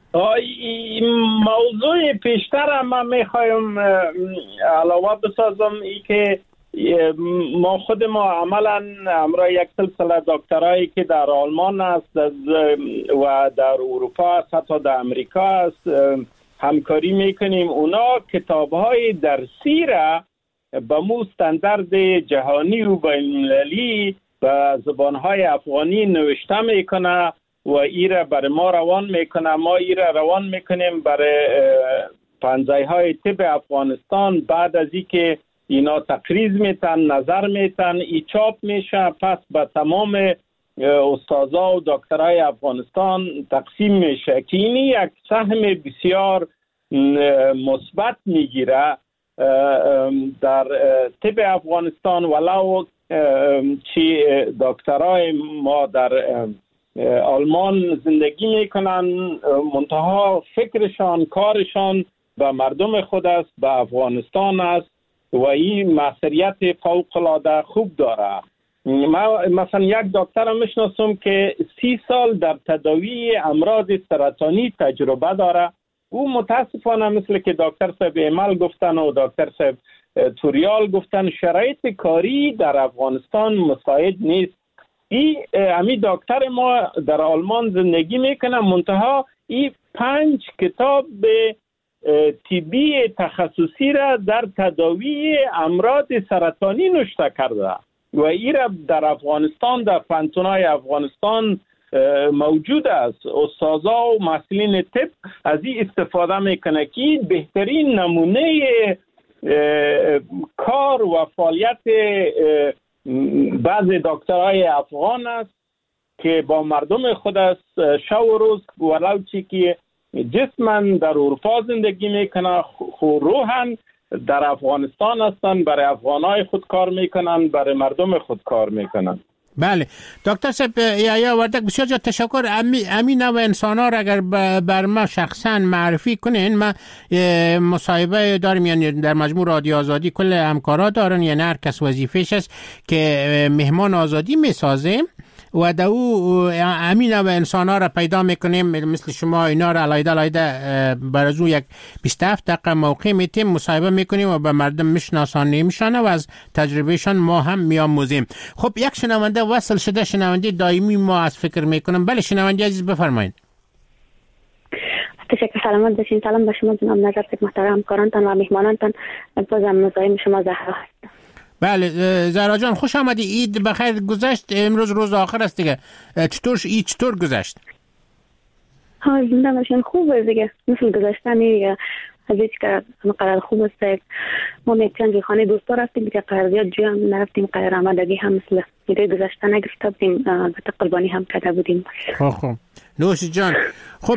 موضوع پیشتر ما میخوایم علاوه بسازم ای که ما خود ما عملا همراه یک سلسله دکترایی که در آلمان است و در اروپا است، حتی در امریکا است، همکاری میکنیم. اونا کتاب‌های درسی را به مو استاندارد جهانی و بین‌المللی به زبان‌های افغانی نوشته میکنه و ایره برای ما روان میکنه. ما ایره روان میکنیم برای پنجایهای طب افغانستان. بعد از اینکه اینا تقریض میتن، نظر میتن، ای چاپ میشه، پس به تمام استادا و دکترای افغانستان تقسیم میشه که اینی یک سهم بسیار مثبت میگیره در طب افغانستان. ولو چی دکترای ما در آلمان زندگی میکنن، منتها فکرشان، کارشان به مردم خود است، به افغانستان است و این مسئولیت فوق العاده خوب داره. مثلا یک دکتر میشناسم که 30 سال در تداوی امراض سرطانی تجربه داره. او متاسفانه مثل که دکتر صاحب ایمال گفتن و دکتر صاحب توریال گفتن شرایط کاری در افغانستان مساعد نیست. امی دکتر ما در آلمان زندگی میکنه، منتها این 5 کتاب به طبی تخصصی را در تداوی امراض سرطانی نوشته کرده و این را در افغانستان، در پانتونای افغانستان موجود است. استادا و مسئولین طب از این استفاده میکنه که بهترین نمونه کار و فعالیت بعض دکترهای افغان است که با مردم خود است شب و روز، ولو چی که جسمن در اروپا زندگی میکنن خو روحن در افغانستان هستن، برای افغانای خود کار میکنن، برای مردم خود کار میکنن. بله دکتر صاحب یا وردک بسیار جا تشکر. امین و انسان ها را اگر بر ما شخصا معرفی کنین، ما مصاحبه داریم، یعنی در مجموع رادیو آزادی کل همکارا دارن، یعنی هر کس وظیفه‌اش است که مهمان آزادی میسازه و در او امین و انسان ها را پیدا میکنیم مثل شما. اینا را علایده بر از او یک 27 دقیقه موقع میتیم مصاحبه میکنیم و به مردم میشناسانیم و از تجربهشان ما هم میآموزیم. خب یک شنونده وصل شده، شنونده دائمی ما از فکر میکنم. بله شنونده عزیز بفرمایید. تشکر، سلامت باشین. سلام به شما جناب نظر محترم، همکارانتان و مهمانانتان. بازم مزاحم شما زهرا هستم. بله زهرا جان خوش آمدی. عید بخیر گذشت، امروز روز آخر است دیگه. چطور گذشت؟ ها زنده باشین. خوبه دیگه، مثل گذشتنی دیگه. از هیچ که قرار خوب است. ما میتونیم خانه دوستا رفتیم دیگه، قرار زیاد جوی هم نرفتیم، قرار آمدگی هم مثل ایده گذشته نگرفته بودیم، البته قربانی هم کرده بودیم. خب نوش جان. خب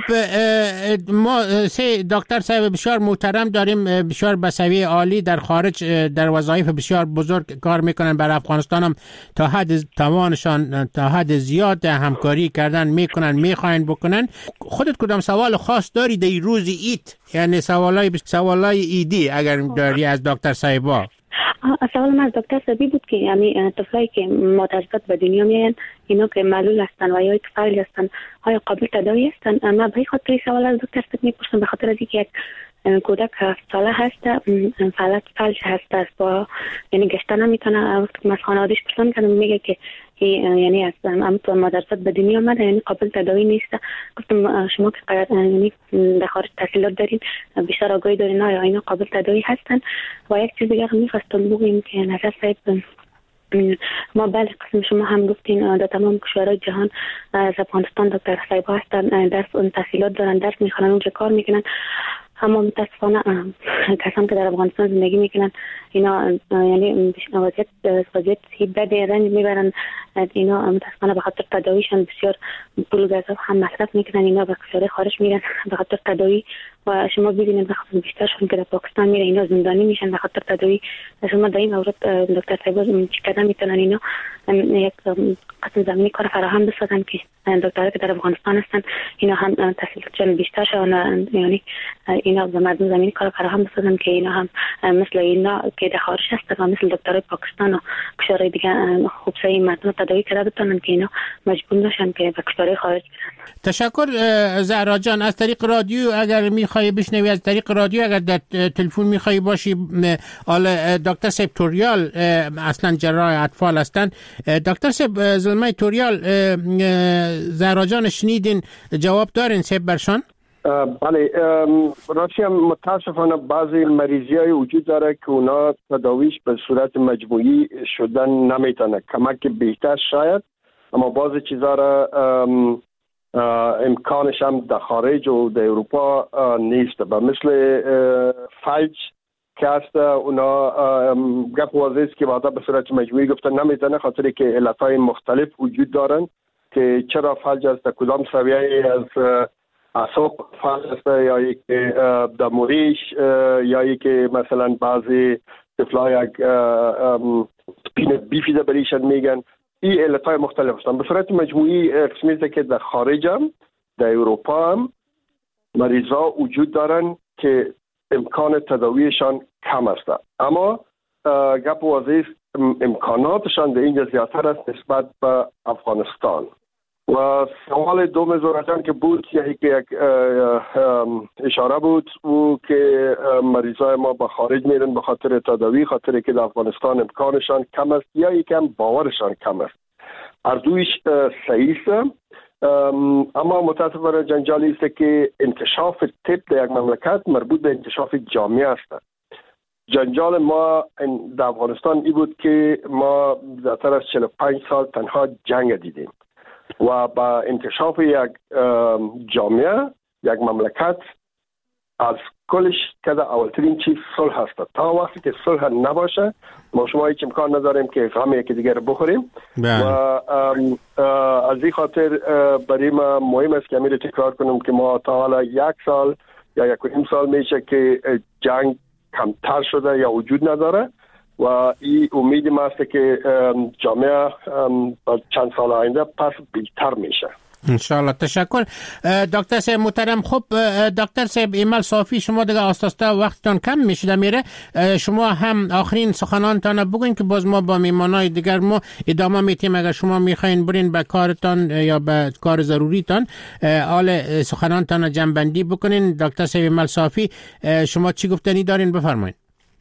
ما سه دکتر صاحب بسیار محترم داریم، بسیار به سویه عالی در خارج در وظایف بسیار بزرگ کار میکنن. برای افغانستان هم تا حد توانشان تا حد زیاد همکاری کردن میکنن، میخواین بکنن. خودت کدام سوال خاص داری در روز عید، یعنی سوالای ایدی اگر داری از دکتر صاحبا؟ سوال من از دکتر صاحبی بود که یعنی طفلایی که متوسط به دنیا میان، اینا که معلول هستن و یا که فعال هستن، آیا قابل تداوی هستن؟ من به خاطر سوال از دکتر صاحب میپرسم، به خاطر از اینکه یک کودک 7 ساله هست، فلج هست، است با یعنی گشتن نمیتونه. وقتی که از خانواده‌اش پرسان کردم میگه که یعنی از مدرسه به دنیا آمده، یعنی قابل تداوی نیست. گفتم شما که یعنی در خارج تحصیلات دارین، بیشتر آگاهی دارین، آیا اینا قابل تداوی هستن؟ و یک چیز دیگه می‌خواستم بگم که نظر صاحب ما بله قسم شما هم گفتین در تمام کشورهای جهان از افغانستان دکتر صاحب هستن، درس تحصیلات دارن، درس میخوانن، اونجا کار میکنن. اما متاسفانه کسان که در افغانستان زندگی میکنن اینا یعنی وضعیت بده رنج میبرن. اینا متاسفانه به خاطر تداویشان بسیار پول گازاف هم مصرف میکنن، اینا به کشور خارج میرن به خاطر تداوی. و شما ببینید به خاطر بیشترشون که در پاکستان میره، اینا زندانی میشن به خاطر تداوی. شما در این مورد دکتر صاحب چیکار میتونن اینا یک قسم زمینی کار فراهم بسازن که دکترها که در افغانستان هستن اینا هم تحصیلاتشون بیشتر شون، یعنی اینا به مردم زمینی کار فراهم بسازن که اینا هم مثل اینا که در خارج هستن و مثل دکترای پاکستان و کشورهای دیگه خوب سعی مردم تداوی کرده بتونن که اینا مجبور نشن که به کشورهای خارج. تشکر زهرا جان. از طریق رادیو اگر میخوای بشنوی، از طریق رادیو اگر در تلفن میخوای باشی، دکتر صاحب توریال اصلا جراح اطفال هستن. دکتر صاحب زلمه توریال، زهرا جان شنیدین، جواب دارین صاحب برشان؟ بله راستی متاسفانه بعضی مریضی‌های وجود داره که اونا تداویش به صورت مجموعی شدن نمیتونه، کمک بهتر شاید، اما بعضی چیزا را امکانش هم در خارج و در اروپا نیست. و مثل فلج که هست اونا گپ واضح است که بعدا به صورت مجموعی گفتن نمیتونه، خاطری که علتهای مختلف وجود دارن که چرا فلج است، کدام سویه از اعصاب فلج است، یا یک در موریش، یا یک مثلا بعضی طفلای یک سپین بیفیده بریشن میگن. این علتهای مختلف هستن. به صورت مجموعی قسمی است که در خارج هم در اروپا هم مریضا وجود دارن که امکان تداویشان کم است، اما گپ واضح است امکاناتشان در اینجا زیادتر است نسبت به افغانستان. و سوال دوم زورجان که بود یک اشاره بود و که مریضای ما به خارج میرن به خاطر تداوی، خاطر که در افغانستان امکانشان کم است یا یکم باورشان کم است. اردویش صحیح است، اما متاسفانه جنجالی است که انکشاف طب در یک مملکت مربوط به انکشاف جامعه است. جنجال ما در افغانستان این بود که ما بیشتر از 45 سال تنها جنگ دیدیم و با انکشاف یک جامعه، یک مملکت، از کلش که اولترین چیز صلح است. تا وقتی که صلح نباشه ما شما هیچ امکان نداریم که غم یکی دیگر بخوریم. و از این خاطر برای ما مهم است که امیر تکرار کنم که ما تا حالا 1 سال یا 1.5 سال میشه که جنگ کمتر شده یا وجود نداره و این امید ما است که جامعه چند سال آینده پس بهتر میشه انشاءالله. تشکر دکتر صاحب محترم. خب دکتر صاحب ایمال صافی، شما دیگه آستاستا وقتتان کم میشه میره، شما هم آخرین سخنانتان بگوین که باز ما با میمانای دیگر ما ادامه میتیم اگر شما میخواین برین به کارتان یا به کار ضروریتان. حال سخنانتان جمع‌بندی بکنین. دکتر صاحب ایمال صافی شما چی گفتنی دارین بفرمایید.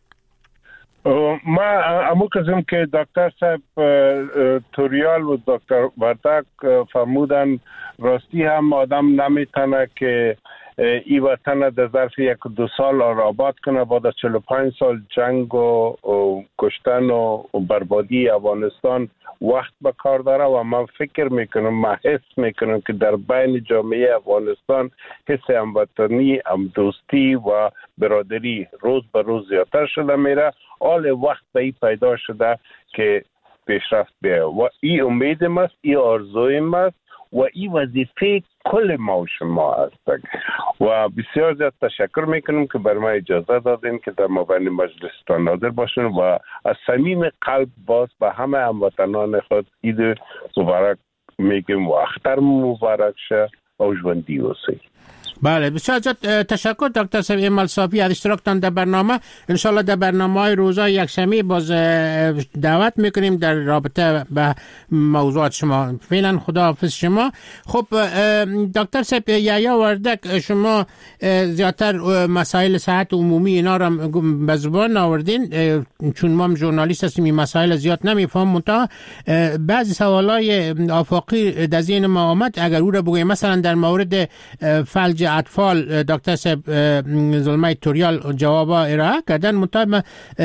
ما امو قسم که دکتر صاحب توریال و دکتر وردک فرمودن، راستی هم آدم نمیتونه که این وطن در ظرف 1-2 سال آباد کنه، بعد از 45 سال جنگ و کشتن و بربادی افغانستان وقت به کار داره و من فکر میکنم، من حس میکنم که در بین جامعه افغانستان حس هموطنی، همدوستی و برادری روز به روز زیادتر شده میره. حال وقت به این پیدا شده که پیشرفت بیاید و این امید است، این آرزوی است و این وظیفه کل ما و شما است و بسیار زیاد تشکر میکنم که بر ما اجازه دادین که در مابین مجلستان حاضر باشین و از صمیم قلب باز به همه هموطنان خود عید مبارک میگم و اختر مبارک شه و ژوندی اوسئ. بله، بسیار زیاد تشکر دکتر صاحب ایمال صافی از اشتراکتان در برنامه. انشالله در برنامه‌های روزهای یکشنبه باز دعوت میکنیم در رابطه به موضوعات شما. فعلا خداحافظ شما. خب دکتر صاحب یحیی وردک، شما زیادتر مسائل صحت عمومی اینا را به زبان آوردین، چون ما ژورنالیست هستیم این مسائل زیاد نمیفهمیم، منتها بعضی سوالای آفاقی در ذهن ما آمد اگر او را بگویم. مثلا در مورد فلج اطفال دکتر صاحب زلمه توریال جواب ارائه کردن، منتها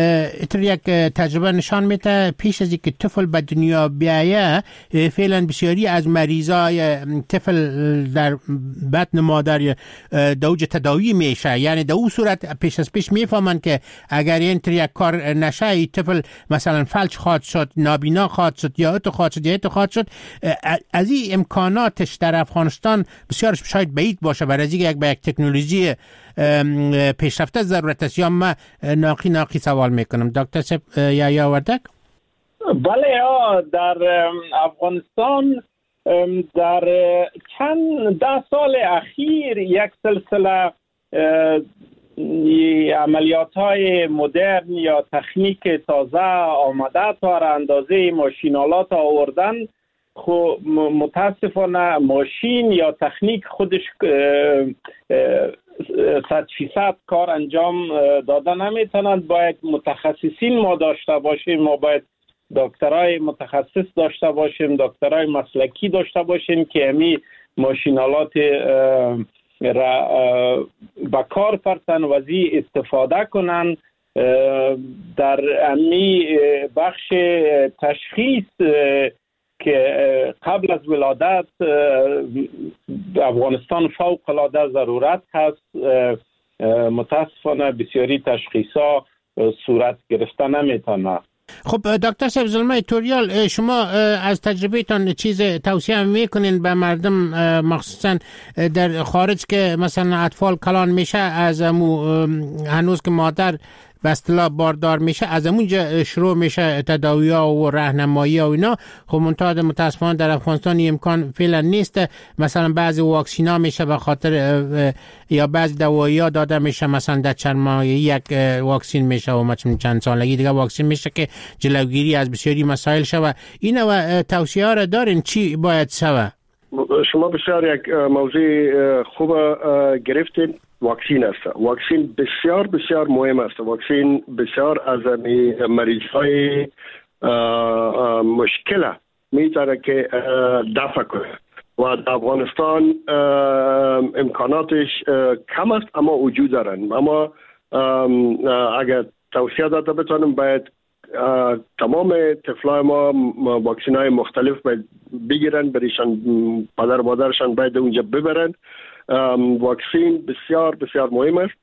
یک تجربه نشان میده پیش از اینکه طفل به دنیا بیایه فعلا بسیاری از مریضای طفل در بطن مادر دوج تداوی میشه، یعنی در اون صورت پیش از پیش میفهمن که اگر این یک کار نشه این طفل مثلا فلج خواهد شد، نابینا خواهد شد یا اتو خواهد شد. از این امکاناتش در افغانستان بسیار شاید بعید باشه، برای اینکه یک تکنولوژی پیشرفته ضرورت است. یا من ناقی سوال میکنم دکتر صاحب یحیی وردک؟ بله، در افغانستان در چند 10 سال اخیر یک سلسله عملیات های مدرن یا تکنیک تازه آمده تا اندازه ماشینالات آوردن. خب متاسفانه ماشین یا تکنیک خودش 100% کار انجام داده نمیتونند. باید متخصصین ما داشته باشیم، ما باید دکترای متخصص داشته باشیم، دکترای مسلکی داشته باشیم که امی ماشینالات را به کار فرسن و زی استفاده کنن. در امی بخش تشخیص که قبل از ولادت افغانستان فوق العاده ضرورت هست، متاسفانه بسیاری تشخیصا صورت گرفته نمیتونه. خب دکتر صاحب زلمه توریال، شما از تجربهتان چیز توصیه میکنین به مردم مخصوصا در خارج که مثلا اطفال کلان میشه از هنوز که مادر به اصطلاح باردار میشه از اونجا شروع میشه تداوی ها و راهنمایی ها و اینا؟ خب متاسفانه در افغانستان امکان فعلا نیست. مثلا بعضی واکسین ها میشه به خاطر یا بعضی دوایی ها داده میشه، مثلا در چند ماه یک واکسین میشه و چند سالگی دیگه واکسین میشه که جلوگیری از بسیاری مسائل شوه. این و توصیه ها را دارین چی باید شوه؟ شما بسیار یک موضوع خوب گرفتین. واکسین است. واکسین بسیار بسیار مهم است. واکسین بسیار از مریض های مشکل میتونه که دفع کنه و در افغانستان امکاناتش کم است اما وجود دارن. اما اگر توصیه داده بتونم باید تمام طفلای ما واکسین های مختلف بگیرن، بریشان پدر مادرشان باید اونجا ببرن. واکسین بسیار بسیار مهم است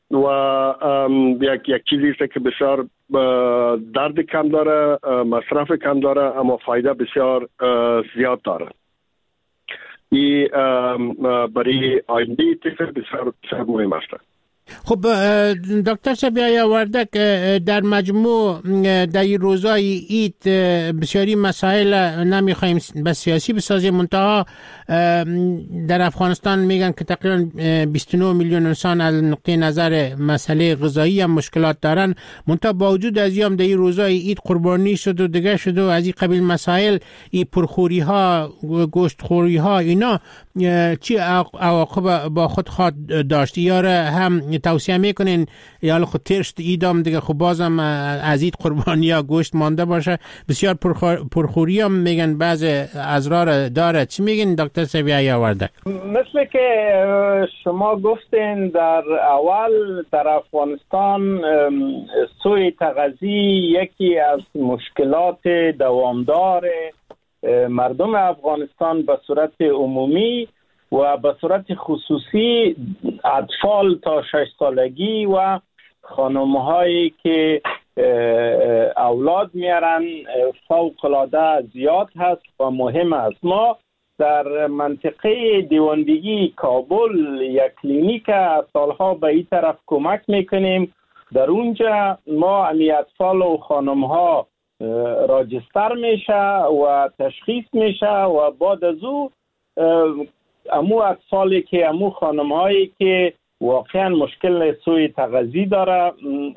و یک چیزی است که بسیار درد کم داره، مصرف کم داره اما فایده بسیار زیاد داره. این برای آینده طفل بسیار بسیار مهم است. خب دکتر صاحب یحیی وردک، در مجموع در این روزای عید بسیاری مسائل نمیخوایم به سیاسی بسازیم، منتها در افغانستان میگن که تقریبا 29 میلیون انسان از نقطه نظر مسئله غذایی هم مشکلات دارن، منتها با وجود از این در این روزای عید قربانی شد و دیگه شد و از این قبیل مسائل، این پرخوری ها، گوشت خوری ها، اینا چی عواقب با خود خواهد داشت؟ یا هم توصیه میکنین یا خود ترشت ایدام دیگه خب بازم از این قربانی ها گوشت مانده باشه؟ بسیار پرخوری هم میگن بعض ازرار داره. چی میگین دکتر سویایی آوردک؟ مثل که شما گفتین در اول در افغانستان سوء تغذیه یکی از مشکلات دوامدار مردم افغانستان به صورت عمومی و به صورت خصوصی اطفال تا 6 سالگی و خانم‌هایی که اولاد میارن فوق العاده زیاد هست و مهم است. ما در منطقه دیواندگی کابل یک کلینیک از سالها به این طرف کمک میکنیم. در اونجا ما امی اطفال و خانم‌ها راجستر میشه و تشخیص میشه و بعد از او امو اطفالی که امو خانم‌هایی که واقعا مشکل سوء تغذیه داره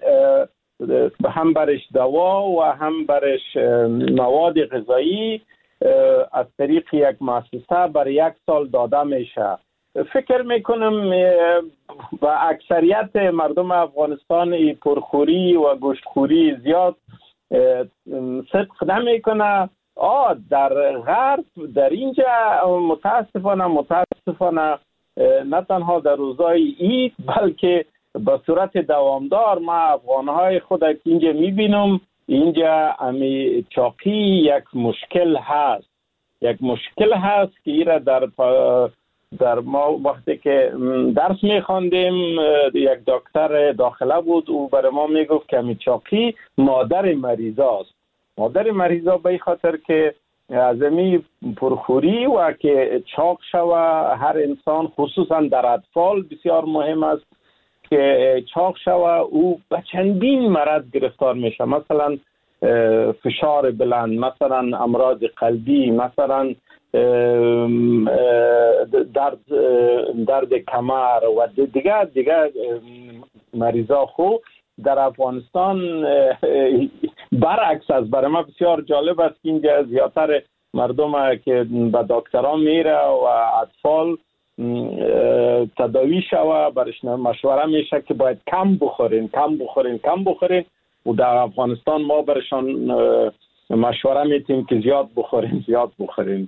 هم برش دوا و هم برش مواد غذایی از طریق یک مؤسسه برای 1 سال داده میشه. فکر میکنم و اکثریت مردم افغانستان پرخوری و گوشتخوری زیاد صدق نمیکنه. در غرب در اینجا متاسفانه نه تنها در روزهای عید بلکه به صورت دوامدار ما افغانهای خود اینجا میبینم اینجا امی چاقی یک مشکل هست که ایره در ما وقتی که درس میخواندیم یک دکتر داخله بود او برای ما میگفت که امی چاقی مادر مریضاست. مادر مریضا به خاطر که از امی پرخوری و که چاق شوه هر انسان خصوصا در اطفال بسیار مهم است که چاق شوه او به چندین مرض گرفتار میشه، مثلا فشار بلند، مثلا امراض قلبی، مثلا درد کمر و دیگه مریضا. خوب در افغانستان برعکس است. برای ما بسیار جالب است که اینجا زیادتر مردم که به دکتران میره و اطفال تداوی شوه برش مشوره میشه که باید کم بخورین و در افغانستان ما برشان مشوره میتیم که زیاد بخورین.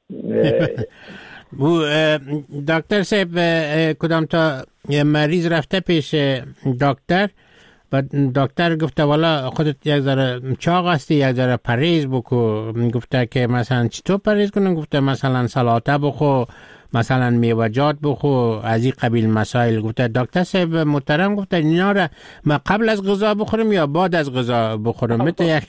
دکتر صاحب کدام تا مریض رفته پیش دکتر و دکتر گفته والا خودت یک ذره چاق هستی، یک ذره پرهیز بکو. گفته که مثلا چطور پرهیز کنم؟ گفته مثلا سلاطه بخو، مثلا میوجات بخو، از این قبیل مسائل. گفته دکتر صاحب محترم گفته اینا را ما قبل از غذا بخورم یا بعد از غذا بخورم؟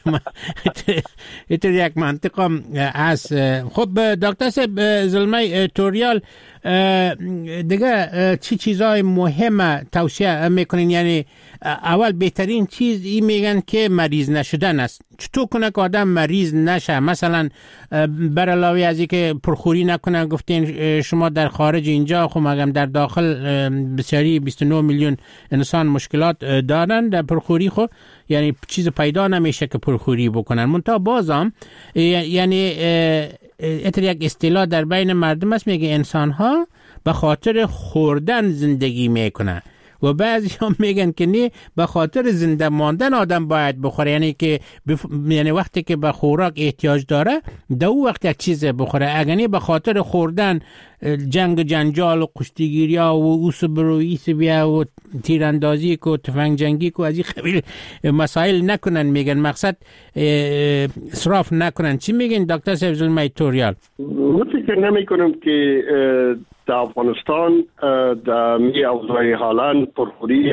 ایتر یک منطقه هست. خب دکتر صاحب زلمه توریال دیگه چی چیزای مهم توصیه میکنین؟ یعنی اول بهترین چیز این میگن که مریض نشدن است. چطور کنه که آدم مریض نشه؟ مثلا بر علاوه از اینکه پرخوری نکنه، گفتین شما در خارج اینجا خب مگم در داخل بسیاری 29 میلیون انسان مشکلات دارن در پرخوری، خب یعنی چیز پیدا نمیشه که پرخوری بکنن. منتها بازم یعنی اتر یک اصطلاح در بین مردم است میگه انسان ها به خاطر خوردن زندگی میکنن و بعضی هم میگن که نه، به خاطر زنده ماندن آدم باید بخوره. یعنی که یعنی وقتی که به خوراک احتیاج داره دو وقت یک چیز بخوره. اگر نه به خاطر خوردن جنگ جنجال و کشتیگیری ها و اوسبر و ایسبیا و تیراندازی و تفنگ جنگی و از این قبیل مسائل نکنن. میگن مقصد اسراف نکنن. چی میگن دکتر صاحب زلمه توریال؟ من فکر نمی کنم که در افغانستان در می اوضاع حالا پرخوری یک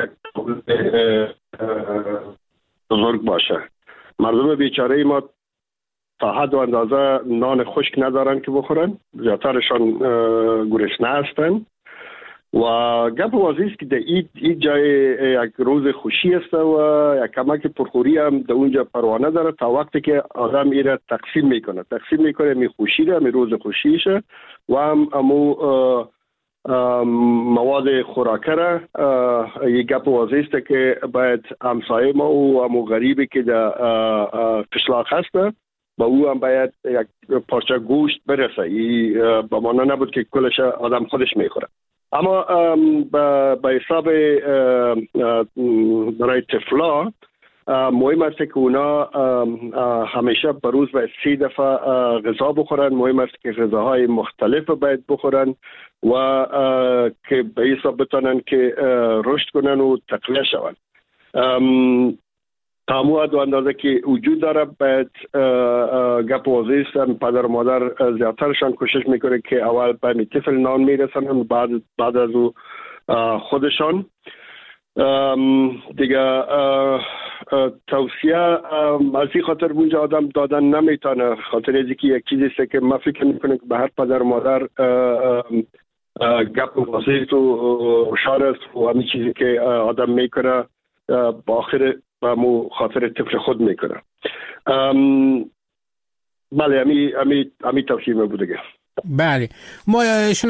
بزرگ باشه. مردم بیچاره ما تا حد و اندازه نان خشک ندارن که بخورن، زیادترشان گرسنه هستن و گپ واضح است که در این جای یک روز خوشی است و یک کمک پرخوری هم در اونجا پروانه داره تا وقتی که آدم ایره تقسیم میکنه می خوشی ده، می روز خوشیشه و هم امو مواد خوراکه را. یک گپ واضح است که باید همسایه ما و امو غریبی که در قشلاق هست با او هم باید یک پارچه گوشت برسه. این با مانه نبود که کلش آدم خودش میخوره. اما به حساب برای طفلا مهم است که اونا همیشه به روز باید 3 دفعه غذا بخورن. مهم است که غذاهای مختلف باید بخورن و که به حساب بتونن که رشد کنن و تقویه شون. تامو دو اندازه که وجود داره باید گپ واضح است. پدر و مادر زیادترشان کوشش میکنه که اول به طفل نان میرسنن، بعد از او خودشان. دیگه توصیه از این خاطر اونجا آدم دادن نمیتونه، خاطر ازی که یک چیزی است که من فکر میکنم که به هر پدر و مادر گپ واضح و شار است و همین چیزی که آدم میکنه با آخر با مو خاطر طفل خود میکنه. بله امی توصیه بوده. بله، ما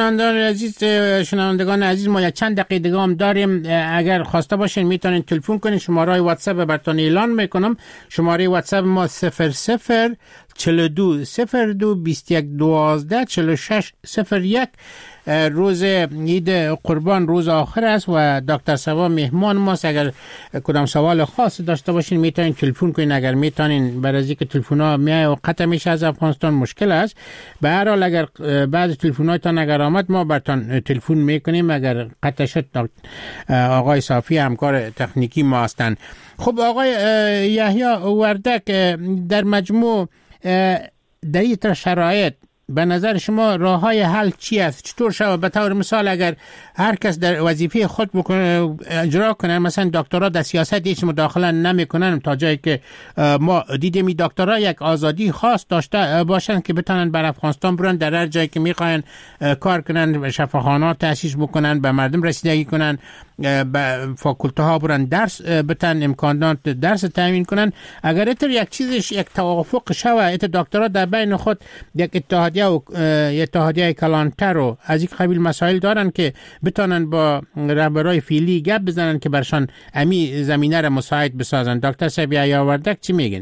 شنوندگان عزیز ما یک چند دقیقه دیگه هم داریم. اگر خواسته باشین میتونین تلفن کنین. شماره واتساپ براتون اعلان میکنم. شماره واتساپ ما 00 42 02 21 12 46 01. روز عید قربان روز آخر است و دکتر سبا مهمان ماست. اگر کدام سوال خاص داشته باشین میتونین تلفن کنین. اگر میتونین برای اینکه تلفن‌ها میای و قطع میشه از افغانستان مشکل است. به هر حال اگر بعض تلفن‌هایتان اگر آمد ما براتون تلفن میکنیم. اگر قطع شد آقای صافی همکار تکنیکی ما هستند. خب آقای یحیی وردک، در مجموع در این شرایط به نظر شما راه های حل چی است؟ چطور شود؟ به طور مثال اگر هر کس در وظیفه خود بکنه اجرا کنه، مثلا دکترها در سیاست هیچ مداخله نمیکنن تا جایی که ما دیدیم دکترها یک آزادی خاص داشته باشن که بتونن بر افغانستان برن در هر جایی که میخواین کار کنن، شفاخانات تأسیس بکنن، به مردم رسیدگی کنن، به فاکولته ها برن درس بتن، امکانات درس تامین کنن. اگر اتر یک چیزش یک توافق شوه، اتر دکترها در بین خود یک اتحادیه کلانتر رو از این قبیل مسائل دارن که بتونن با رهبرای فعلی گپ بزنن که برشان امی زمینه را مساعد بسازن. دکتر صاحب یحیی وردک چی میگن؟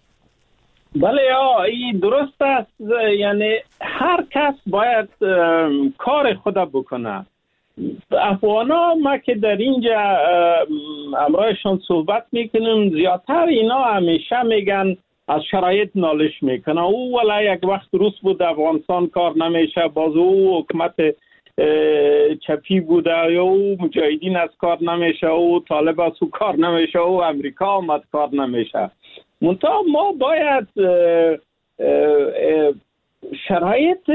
بله این درست است. یعنی هر کس باید کار خود بکنه. افغانا ما که در اینجا امرایشان صحبت میکنیم، زیادتر اینا همیشه میگن از شرایط نالش میکنه. او ولی یک وقت روس بود افغانستان کار نمیشه، باز او حکومت چپی بوده، یا او مجاهدین از کار نمیشه، او طالب از او کار نمیشه، او امریکا آمد کار نمیشه. منتها ما باید شرایط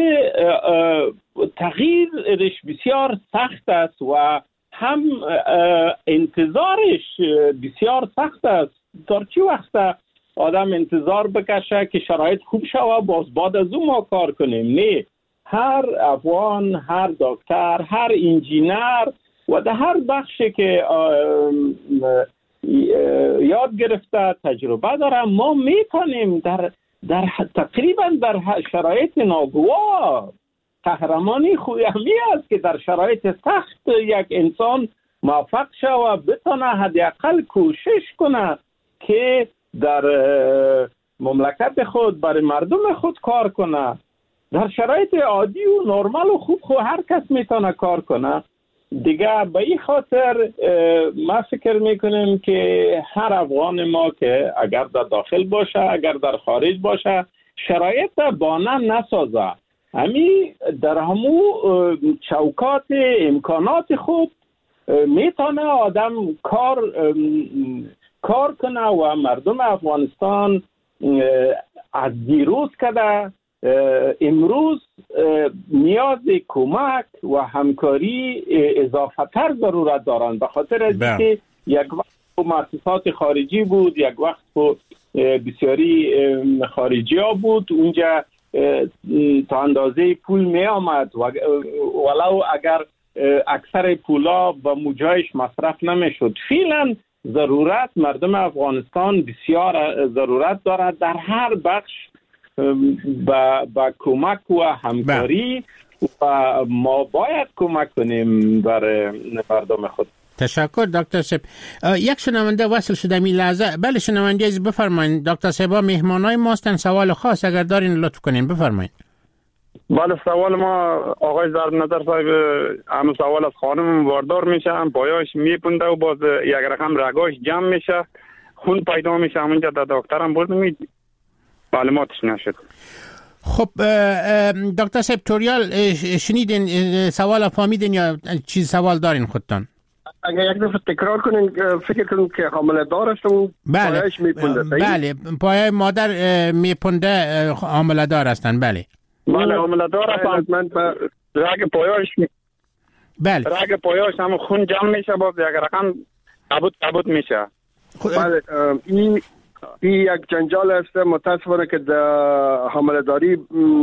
تغییرش بسیار سخت است و هم انتظارش بسیار سخت است. تا چی وقت آدم انتظار بکشه که شرایط خوب شوه باز بعد از اون ما کار کنیم؟ نه، هر افغان، هر دکتر، هر انجینر و در هر بخشی که یاد گرفته تجربه داره، ما میتونیم در تقریبا در شرایط ناگوار قهرمانی خویمی است که در شرایط سخت یک انسان موفق شوه بتونه حداقل کوشش کنه که در مملکت خود برای مردم خود کار کنه. در شرایط عادی و نرمال و خوب هر کس میتونه کار کنه دیگه. به این خاطر ما فکر میکنیم که هر افغان ما که اگر در داخل باشه اگر در خارج باشه شرایط بانه نسازه، همی در همو چوکات امکانات خود میتونه آدم کار کنه و مردم افغانستان از دیروز کده امروز نیاز کمک و همکاری اضافه تر ضرورت دارند، به خاطر از اینکه یک وقت مؤسسات خارجی بود، یک وقت بسیاری خارجی ها بود، اونجا تا اندازه پول می آمد ولو اگر اکثر پولا به مجایش مصرف نمی شد. فعلا ضرورت مردم افغانستان بسیار ضرورت دارد در هر بخش با کمک و همکاری و ما باید کمک کنیم برای مردم خود. تشکر دکتر صاحب. یک شنونده وصل شده می لحظه. بله شنونده عزیز بفرمایید. دکتر صاحب مهمانای ماستن، سوال خاص اگر دارین لطف کنین بفرمایید. بله سوال ما آقای ضرب نظر صاحب هم سوال از خانم واردار میشه، هم پایاش میپنده و باز یک رقم رگاش جمع میشه، خون پیدا میشه. همونجا در دکترم بردم معلوماتش نشد. خب دکتر صاحب توریال شنیدین سوال فهمیدین یا چیز سوال دارین خودتان؟ اگر یک دفعه تکرار کنین فکر کنم که حامله دار هستم. پایش میپنده. بله پایه مادر میپنده حامله دار هستن. بله بله حامله دار هستن. من رگ پایاش بله رگ پایاش هم خون جمع میشه، باز یک رقم عبود میشه. بله این یک جنجال است متاسفانه که در حامله داری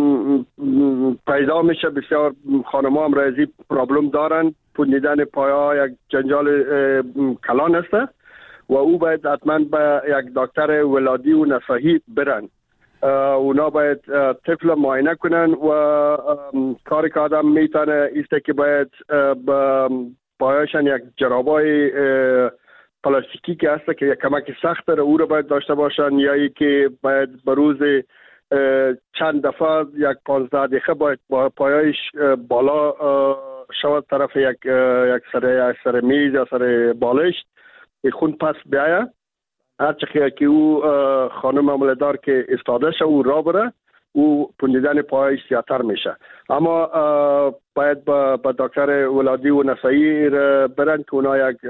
پیدا میشه. بسیار خانم‌ها هم رازی پرابلم دارن. پوندیدن پایا یک جنجال کلان است و او باید حتما به یک دکتر ولادی و نسایی برن. اونا باید طفل معاینه کنن و کاری که آدم میتونه ایسته که باید پایاشن یک جرابای پلاستیکی که هست که یک کمک سخت داره او رو باید داشته باشن، یا ای که باید بروز چند دفعه یک 15 دقیقه باید با پایایش بالا شود طرف یک سر میز یا سر بالشت خون پس بیایه. هرچه که او خانم حامله دار که استاده شه او را بره او پوندیدن پایش زیادتر میشه. اما باید با دکتر ولادی و نسایی برن که اونا یک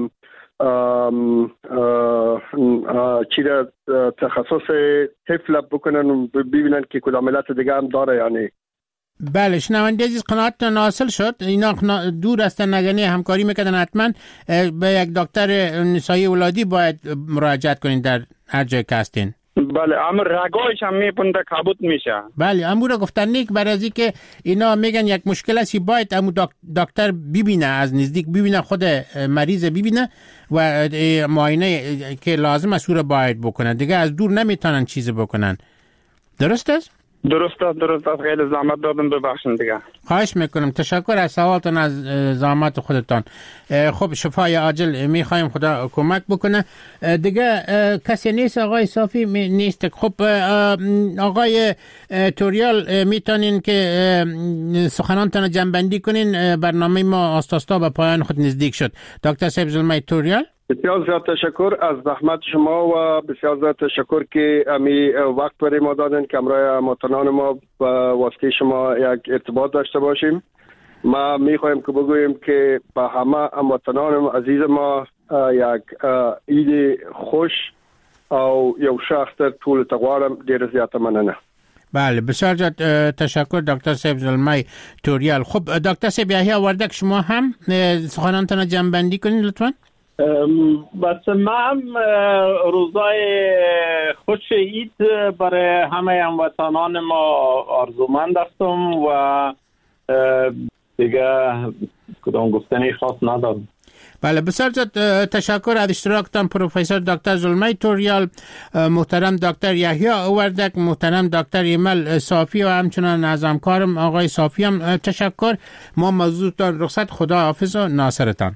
چیره تخصص طفل بکنن و ببینن که کدام علت دیگه هم داره یعنی. بله شنونده عزیز قناعتتان حاصل شد. اینا دور هستن نگنی همکاری میکردن حتما به یک دکتر نسایی ولادی باید مراجعت کنین در هر جای که هستین. بله اما رگایش هم میپنده کبود میشه. بله امو را گفتن نیک برای از که اینا میگن یک مشکل هستی باید امو دکتر ببینه، از نزدیک ببینه، خود مریض ببینه و معاینه که لازم است او را باید بکنن دیگه، از دور نمیتونن چیز بکنن. درست است؟ درست است. خیلی زحمت دادم ببخشید دیگه. خواهش میکنم. تشکر از سوالتون، از زحمت خودتان. خب شفای عاجل میخوایم، خدا کمک بکنه. دیگه کسی نیست آقای صافی نیست. خب آقای توریال میتونین که سخنانتان جنبندی کنین؟ برنامه ما آستاستا به پایان خود نزدیک شد. دکتر صاحب زلمه توریال بسیار زیاد تشکر از زحمت شما و بسیار زیاد تشکر که امی وقت برای ما دادن که امرای هموطنان ما با واسطه شما یک ارتباط داشته باشیم. ما میخوایم که بگوییم که با همه هموطنان عزیز ما یک عید خوش او یو شخص طول تقوارم دیر زیاد مننه. بله بسیار زیاد تشکر دکتر صاحب زلمه توریال. خب دکتر صاحب یحیی وردک شما هم سخنانتان جنبندی کنید لطفاً. بس من روزای خوش عید برای همه هموطنان ما آرزومند هستم و دیگه کدام گفتنی خاص ندارم. بله بسیار زیاد تشکر از اشتراکتان پروفسور دکتر زلمه توریال، محترم دکتر یحیی وردک، محترم دکتر ایمل صافی و همچنان از همکارم آقای صافی هم تشکر. ما موضوعتان رخصت، خدا حافظ و ناصرتان.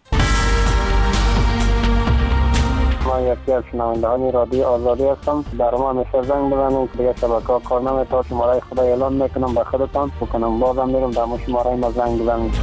من یکی از شنوندگان رادیو آزادی هستم. در ما همیشه زنگ بزنید که دیگه شبکه‌ها کار نمی‌کنه. شماره خدا اعلام میکنم به خودتان بکنم، بازم میگم در شماره ما زنگ بزنید.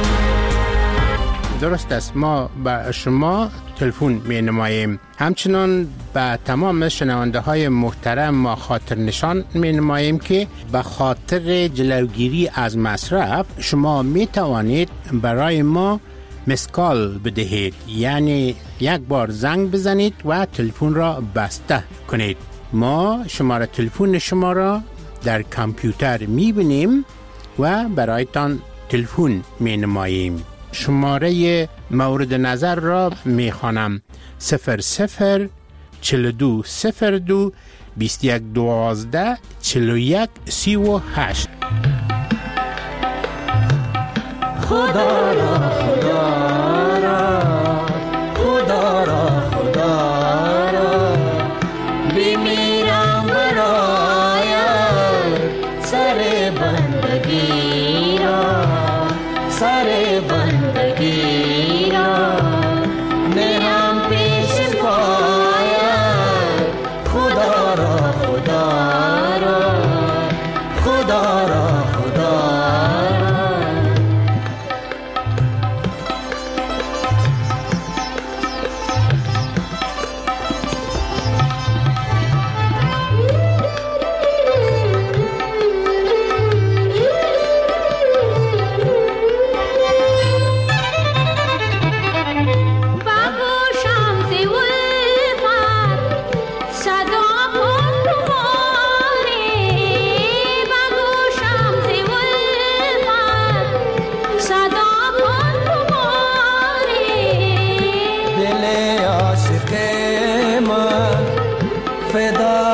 درست است، ما به شما تلفن می‌نماییم. همچنان به تمام شنونده های محترم ما خاطر نشان می‌نماییم که به خاطر جلوگیری از مصرف شما می‌توانید برای ما مسکال بدهید، یعنی یک بار زنگ بزنید و تلفن را بسته کنید. ما شماره تلفن شما را در کامپیوتر می‌بینیم و برایتان تلفن می‌نماییم. شماره مورد نظر را می‌خوانم: 00 42 02 21 12 41 38. خدا را خدا را خدا را خدا را بمیرم برای سر بندگی را سر بندگی را عاشق من فدا